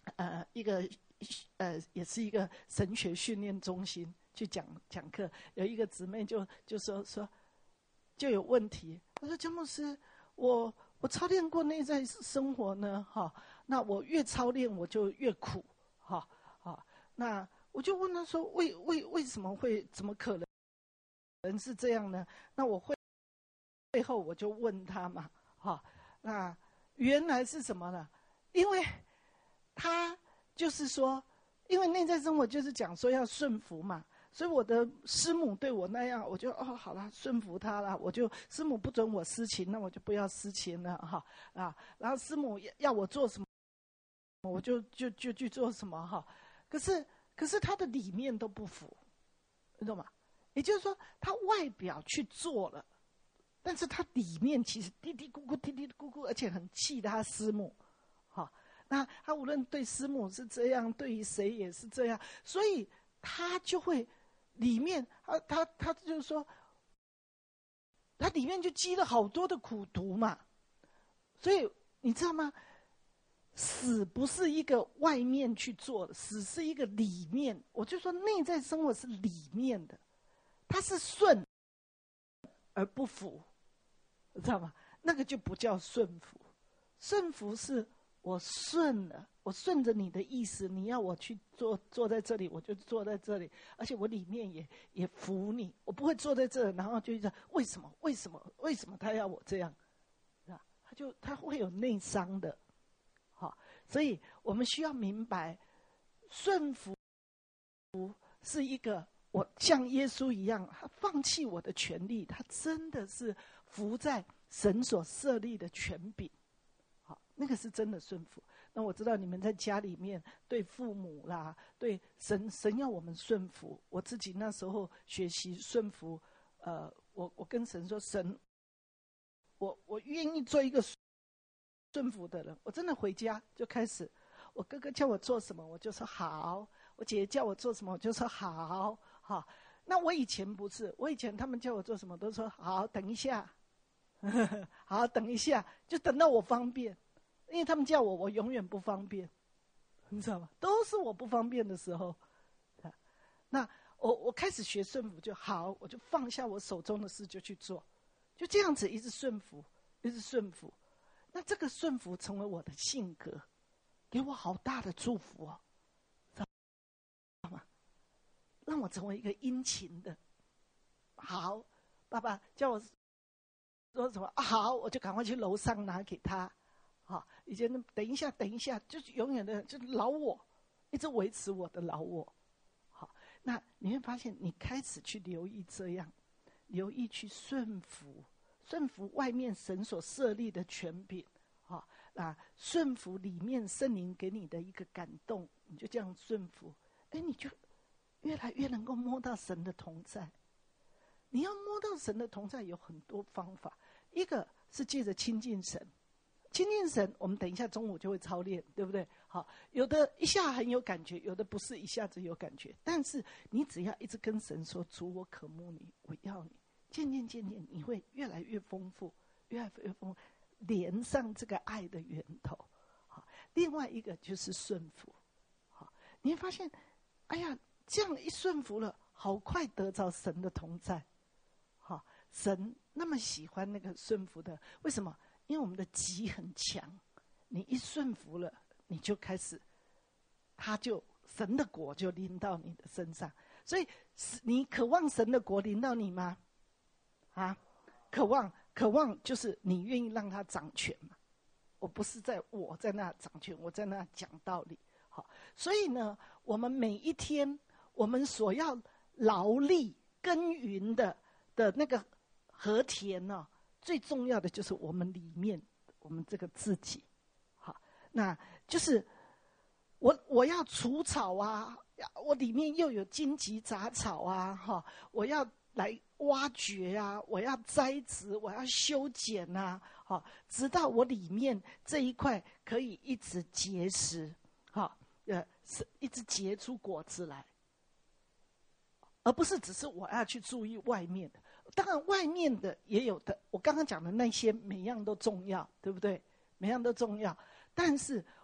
呃一个呃也是一个神学训练中心去讲讲课，有一个姊妹就就说说就有问题，她说江牧师，我我操练过内在生活呢，哈，那我越操练我就越苦，哈，啊，那我就问她说，为为为什么会怎么可能人是这样呢？那我会最后我就问她嘛，哈，那原来是什么呢？因为他就是说，因为内在生活就是讲说要顺服嘛，所以我的师母对我那样，我就哦好了，顺服他了，我就师母不准我私情，那我就不要私情了哈啊，然后师母要我做什么，我就就就去做什么哈。可是可是他的里面都不服，你懂吗？也就是说，他外表去做了，但是他里面其实嘀嘀咕咕、嘀嘀咕咕，而且很气他师母，哈。那他无论对师母是这样，对于谁也是这样，所以他就会里面，他他他就是说，他里面就积了好多的苦毒嘛。所以你知道吗？死不是一个外面去做的，死是一个里面。我就说内在生活是里面的，它是顺而不服，知道吗？那个就不叫顺服，顺服是。我顺了，我顺着你的意思，你要我去坐坐在这里，我就坐在这里，而且我里面也也服你，我不会坐在这里，然后就讲为什么为什么为什么他要我这样，啊，他就他会有内伤的，好，所以我们需要明白，顺服是一个我像耶稣一样，他放弃我的权利，他真的是服在神所设立的权柄。那个是真的顺服。那我知道你们在家里面对父母啦，对神，神要我们顺服。我自己那时候学习顺服，呃，我我跟神说，神，我我愿意做一个顺服的人。我真的回家就开始，我哥哥叫我做什么，我就说好；我姐姐叫我做什么，我就说好。好，那我以前不是，我以前他们叫我做什么，都说好，等一下，好，等一下，就等到我方便。因为他们叫我，我永远不方便，你知道吗？都是我不方便的时候。那我我开始学顺服就好，我就放下我手中的事就去做，就这样子一直顺服，一直顺服。那这个顺服成为我的性格，给我好大的祝福哦，知道吗？让我成为一个殷勤的。好，爸爸叫我说什么、啊、好，我就赶快去楼上拿给他。好，以前等一下，等一下，就是永远的，就是老我，一直维持我的老我。好，那你会发现，你开始去留意这样，留意去顺服，顺服外面神所设立的权柄。好，啊，顺服里面圣灵给你的一个感动，你就这样顺服，哎，你就越来越能够摸到神的同在。你要摸到神的同在有很多方法，一个是借着亲近神。亲近神，我们等一下中午就会操练，对不对？好，有的一下很有感觉，有的不是一下子有感觉。但是你只要一直跟神说：“主，我渴慕你，我要你。”渐渐渐渐，你会越来越丰富，越来越丰富，连上这个爱的源头。好，另外一个就是顺服。好，你会发现，哎呀，这样一顺服了，好快得着神的同在。好，神那么喜欢那个顺服的，为什么？因为我们的急很强，你一顺服了，你就开始，他就神的国就临到你的身上。所以你渴望神的国临到你吗？啊，渴望，渴望就是你愿意让他掌权嘛。我不是在我在那掌权，我在那讲道理。好，所以呢，我们每一天我们所要劳力耕耘的的那个和田呢、哦。最重要的就是我们里面，我们这个自己，好，那就是我我要除草啊，我里面又有荆棘杂草啊，哈，我要来挖掘啊，我要栽植，我要修剪啊，好，直到我里面这一块可以一直结实，好，呃，是一直结出果子来，而不是只是我要去注意外面的。当然外面的也有的，我刚刚讲的那些每样都重要，对不对？每样都重要，但是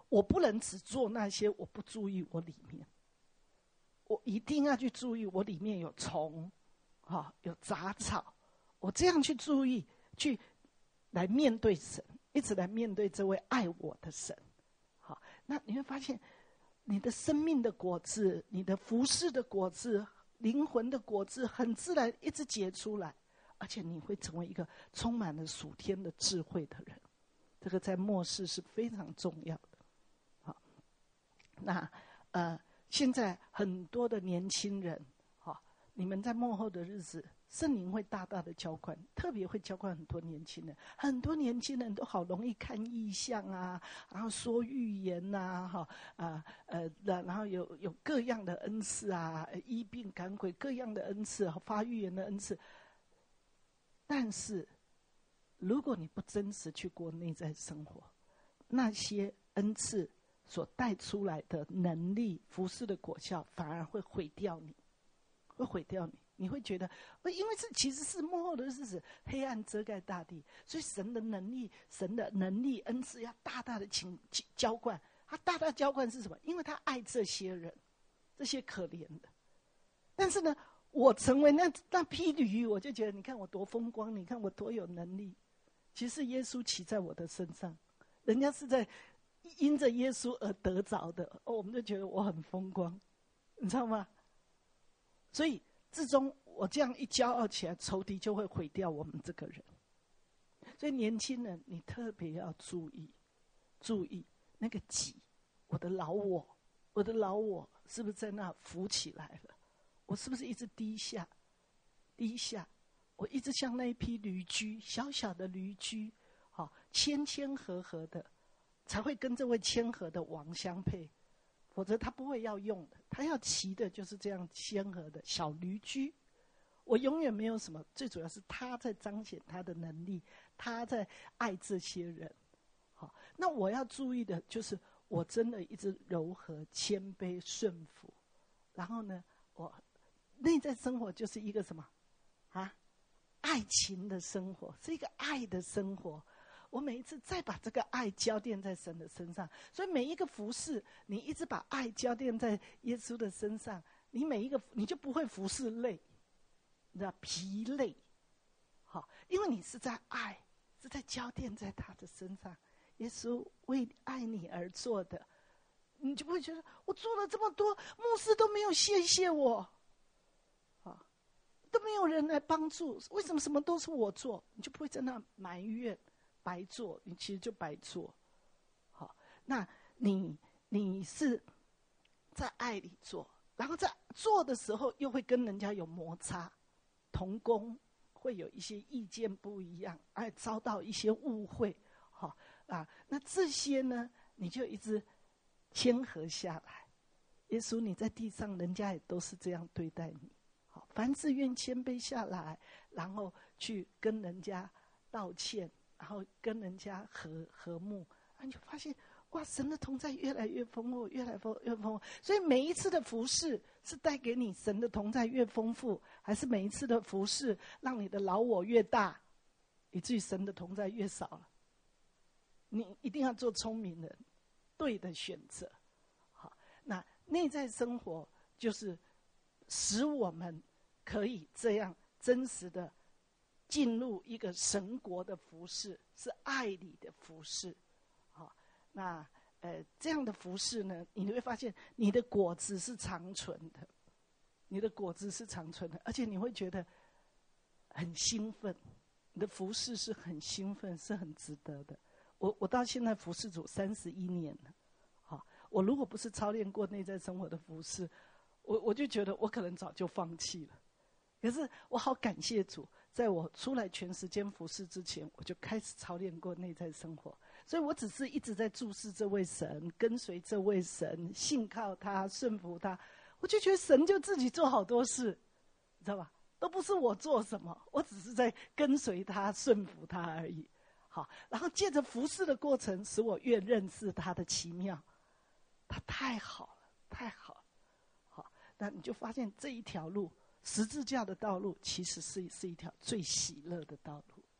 我不能只做那些我不注意我里面，我一定要去注意我里面有虫，哈，有杂草，我这样去注意，去来面对神，一直来面对这位爱我的神。好，那你会发现，你的生命的果子，你的服事的果子，灵魂的果子，很自然一直结出来，而且你会成为一个充满了属天的智慧的人。这个在末世是非常重要的。好，那呃，现在很多的年轻人，好，你们在末后的日子，圣灵会大大的浇灌，特别会浇灌很多年轻人。很多年轻人都好容易看异象啊，然后说预言呐，哈啊呃，然后有有各样的恩赐啊，医病赶鬼各样的恩赐，发预言的恩赐。但是，如果你不真实去过内在生活，那些恩赐所带出来的能力、服事的果效，反而会毁掉你，会毁掉你。你会觉得，因为这其实是末后的日子，黑暗遮盖大地，所以神的能力、神的能力恩赐要大大的请浇灌。他大大浇灌是什么？因为他爱这些人，这些可怜的。但是呢，我成为那那匹驴，我就觉得，你看我多风光，你看我多有能力。其实耶稣骑在我的身上，人家是在因着耶稣而得着的，哦，我们就觉得我很风光，你知道吗？所以至终我这样一骄傲起来，仇敌就会毁掉我们这个人。所以年轻人，你特别要注意，注意那个己，我的老我，我的老我是不是在那浮起来了？我是不是一直低下，低下？我一直像那一匹驴驹，小小的驴驹，好，谦谦和和的，才会跟这位谦和的王相配。否则他不会要用的，他要骑的就是这样谦和的小驴驹。我永远没有什么，最主要是他在彰显他的能力，他在爱这些人。好，那我要注意的就是，我真的一直柔和、谦卑、顺服。然后呢，我内在生活就是一个什么啊？爱情的生活，是一个爱的生活。我每一次再把这个爱浇奠在神的身上，所以每一个服事，你一直把爱浇奠在耶稣的身上，你每一个你就不会服事累，你知道疲累，好，因为你是在爱，是在浇奠在他的身上。耶稣为爱你而做的，你就不会觉得我做了这么多，牧师都没有谢谢我，好，都没有人来帮助，为什么什么都是我做？你就不会在那埋怨。白做，你其实就白做。好，那你你是在爱里做，然后在做的时候又会跟人家有摩擦，同工会有一些意见不一样，而遭到一些误会。好啊，那这些呢，你就一直谦和下来。耶稣，你在地上，人家也都是这样对待你。好，凡事愿谦卑下来，然后去跟人家道歉。然后跟人家和和睦，啊，你就发现哇，神的同在越来越丰富，越来越丰富。所以每一次的服事是带给你神的同在越丰富，还是每一次的服事让你的老我越大，以至于神的同在越少了？你一定要做聪明人，对的选择。好，那内在生活就是使我们可以这样真实的进入一个神国的服事，是爱里的服事。好，那呃这样的服事呢，你会发现你的果子是长存的，你的果子是长存的，而且你会觉得很兴奋，你的服事是很兴奋，是很值得的。我我到现在服事主三十一年了，好，我如果不是操练过内在生活的服事，我我就觉得我可能早就放弃了。可是我好感谢主，在我出来全时间服事之前，我就开始操练过内在生活。所以我只是一直在注视这位神，跟随这位神，信靠他，顺服他。我就觉得神就自己做好多事，你知道吧？都不是我做什么，我只是在跟随他，顺服他而已。好，然后借着服事的过程，使我越认识他的奇妙。他太好了，太好了。好，那你就发现这一条路。十字架的道路其实是是一条最喜乐的道路，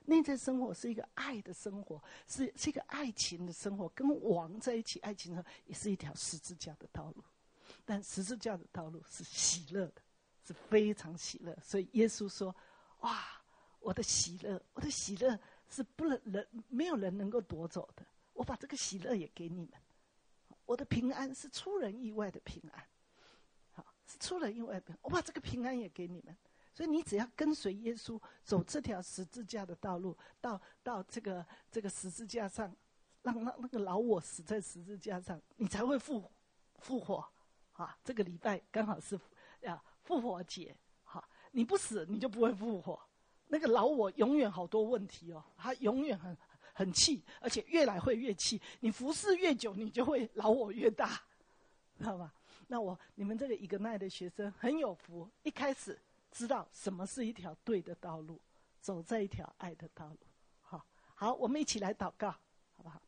内在生活是一个爱的生活，是是一个爱情的生活，跟王在一起爱情的生活，也是一条十字架的道路。但十字架的道路是喜乐的，是非常喜乐。所以耶稣说：哇，我的喜乐，我的喜乐是不能人没有人能够夺走的，我把这个喜乐也给你们。我的平安是出人意外的平安，好，是出人意外的平安，我把这个平安也给你们。所以你只要跟随耶稣走这条十字架的道路，到到这个这个十字架上，让那那个老我死在十字架上，你才会复复活。啊，这个礼拜刚好是啊复活节，好，你不死你就不会复活。那个老我永远好多问题哦，他永远很很气，而且越来会越气。你服侍越久，你就会老我越大，知道吗？那我你们这个一个奈的学生很有福，一开始知道什么是一条对的道路，走在一条爱的道路。好，好，我们一起来祷告，好不好？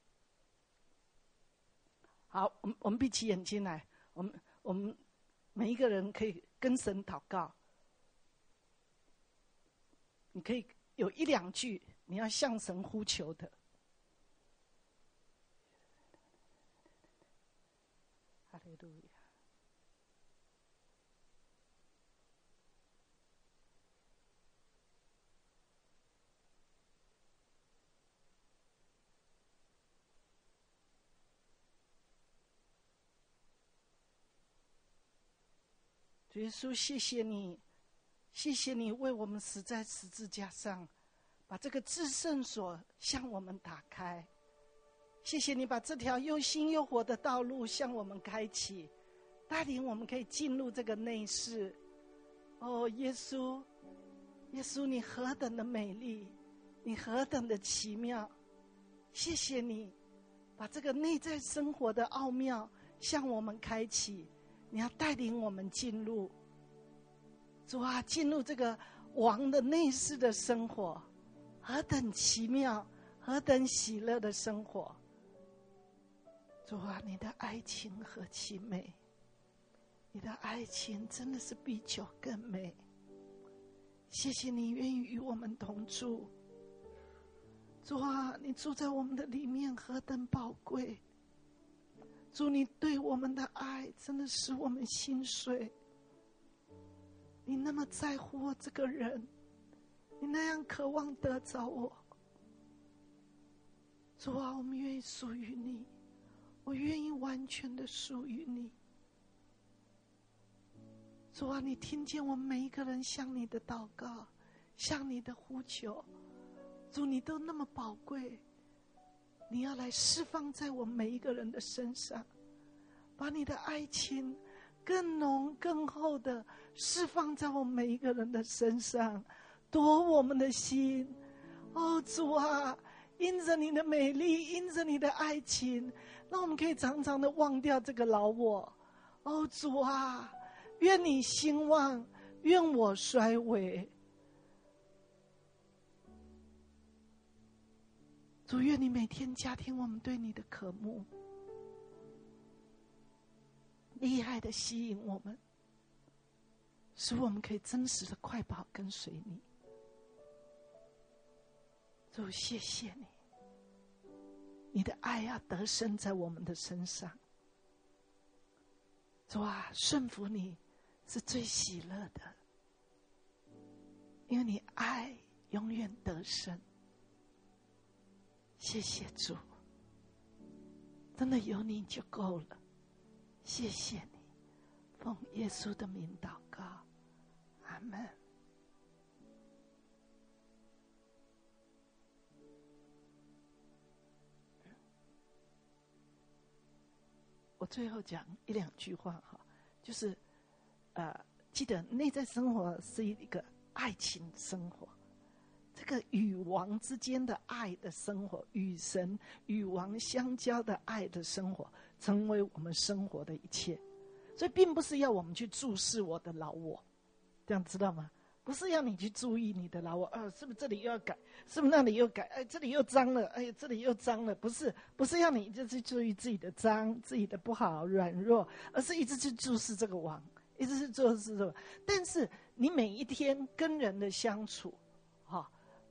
好，我们我们闭起眼睛来，我们我们每一个人可以跟神祷告。你可以有一两句你要向神呼求的。哈利路亚。主耶稣，谢谢你，谢谢你为我们死在十字架上，把这个至圣所向我们打开。谢谢你把这条又新又活的道路向我们开启，带领我们可以进入这个内室。哦，耶稣，耶稣，你何等的美丽，你何等的奇妙！谢谢你把这个内在生活的奥妙向我们开启，你要带领我们进入，主啊，进入这个王的内室的生活，何等奇妙，何等喜乐的生活。主啊，你的爱情何其美，你的爱情真的是比酒更美。谢谢你愿意与我们同住，主啊，你住在我们的里面何等宝贵。主，你对我们的爱真的使我们心碎。你那么在乎我这个人，你那样渴望得着我。主啊，我们愿意属于你，我愿意完全的属于你。主啊，你听见我们每一个人向你的祷告，向你的呼求。主，你都那么宝贵，你要来释放在我们每一个人的身上，把你的爱情更浓更厚的释放在我们每一个人的身上，夺我们的心。哦，主啊，因着你的美丽，因着你的爱情，让我们可以常常的忘掉这个老我。哦，主啊，愿你兴旺，愿我衰微。主，愿你每天加添我们对你的渴慕，厉害的吸引我们，使我们可以真实的快跑跟随你。主，谢谢你，你的爱要得胜在我们的身上。主啊，顺服你是最喜乐的，因为你爱永远得胜。谢谢主，真的有你就够了。谢谢你，奉耶稣的名祷告，阿们。我最后讲一两句话哈，就是呃，记得内在生活是一个爱情生活。这个与王之间的爱的生活，与神与王相交的爱的生活，成为我们生活的一切。所以并不是要我们去注视我的老我，这样知道吗？不是要你去注意你的老我，啊，是不是这里又要改，是不是那里又改，哎，这里又脏了，哎，这里又脏了。不是，不是要你就去注意自己的脏，自己的不好软弱，而是一直去注视这个王，一直去注视这个。但是你每一天跟人的相处，哈、哦。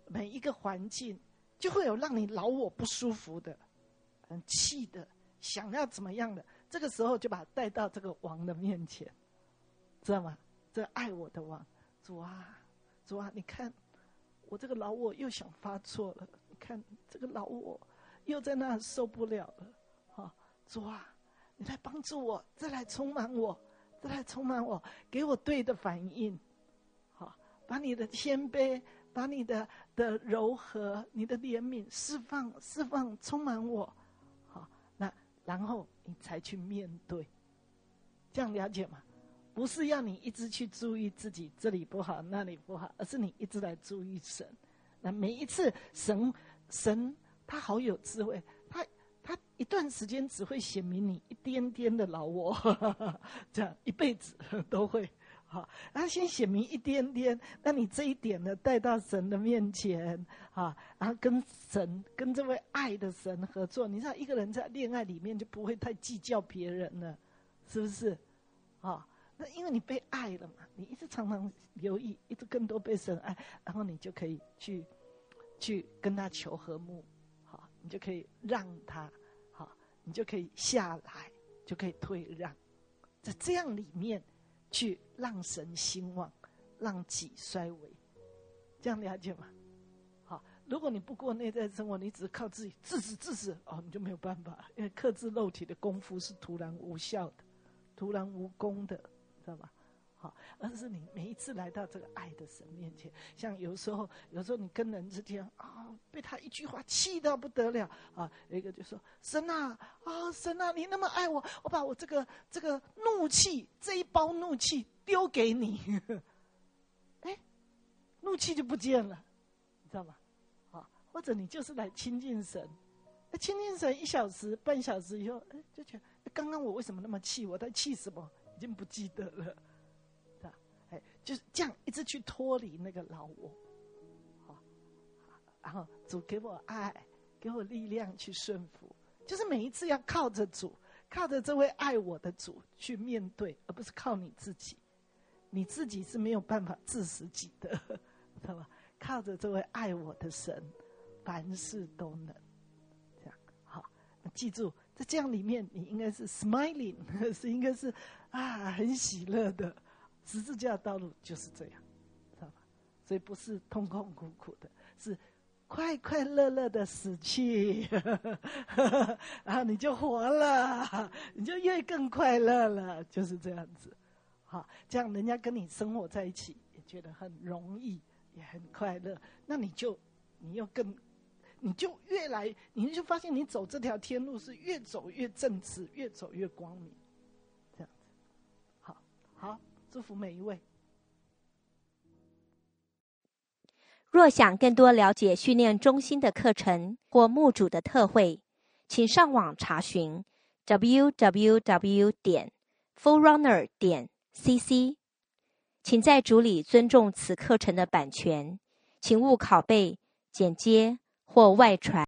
每一个环境，就会有让你老我不舒服的、很气的、想要怎么样的。这个时候就把他带到这个王的面前，知道吗？这爱我的王，主啊，主啊，你看我这个老我又想发作了，你看这个老我又在那受不了了，啊，主啊，你来帮助我，再来充满我，再来充满我，给我对的反应，好，把你的谦卑，把你的的柔和，你的怜悯释放，释放，充满我，好，那然后你才去面对，这样了解吗？不是要你一直去注意自己这里不好那里不好，而是你一直来注意神。那每一次神神他好有智慧，他他一段时间只会显明你一点点的老我，这样一辈子都会好。他先显明一点点，那你这一点呢带到神的面前啊，然后跟神跟这位爱的神合作。你知道一个人在恋爱里面就不会太计较别人了，是不是？啊。那因为你被爱了嘛，你一直常常留意，一直更多被神爱，然后你就可以去去跟他求和睦，好，你就可以让他，好，你就可以下来，就可以退让，在这样里面去让神兴旺，让己衰微，这样了解吗？好，如果你不过内在生活，你只是靠自己自死自死，哦，你就没有办法，因为克制肉体的功夫是徒然无效的，徒然无功的。知道吧？好，而是你每一次来到这个爱的神面前，像有时候，有时候你跟人之间啊，被他一句话气到不得了啊，有一个就说：“神啊，啊神啊，你那么爱我，我把我这个这个怒气这一包怒气丢给你，哎，怒气就不见了，你知道吗？啊，或者你就是来亲近神，亲近神一小时、半小时以后，哎，就觉得刚刚我为什么那么气？我在气什么？”已经不记得了，是吧？哎，就是这样一直去脱离那个老我，好，然后主给我爱，给我力量去顺服，就是每一次要靠着主，靠着这位爱我的主去面对，而不是靠你自己，你自己是没有办法治死己的，知道吧？靠着这位爱我的神，凡事都能，这样好，记住。在这样里面，你应该是 smiling， 是应该是啊很喜乐的。十字架道路就是这样，知道吧？所以不是痛痛苦苦的，是快快乐乐的死去，然后你就活了，你就越更快乐了，就是这样子。好，这样人家跟你生活在一起，也觉得很容易，也很快乐。那你就你又更。你就越来，你就发现你走这条天路是越走越正直，越走越光明，这样子。好，好，祝福每一位。 若想更多了解训练中心的课程或牧主的特会，请上网查询 w w w 点 forerunner 点 c c。请在主里尊重此课程的版权，请勿拷贝、剪接或外传。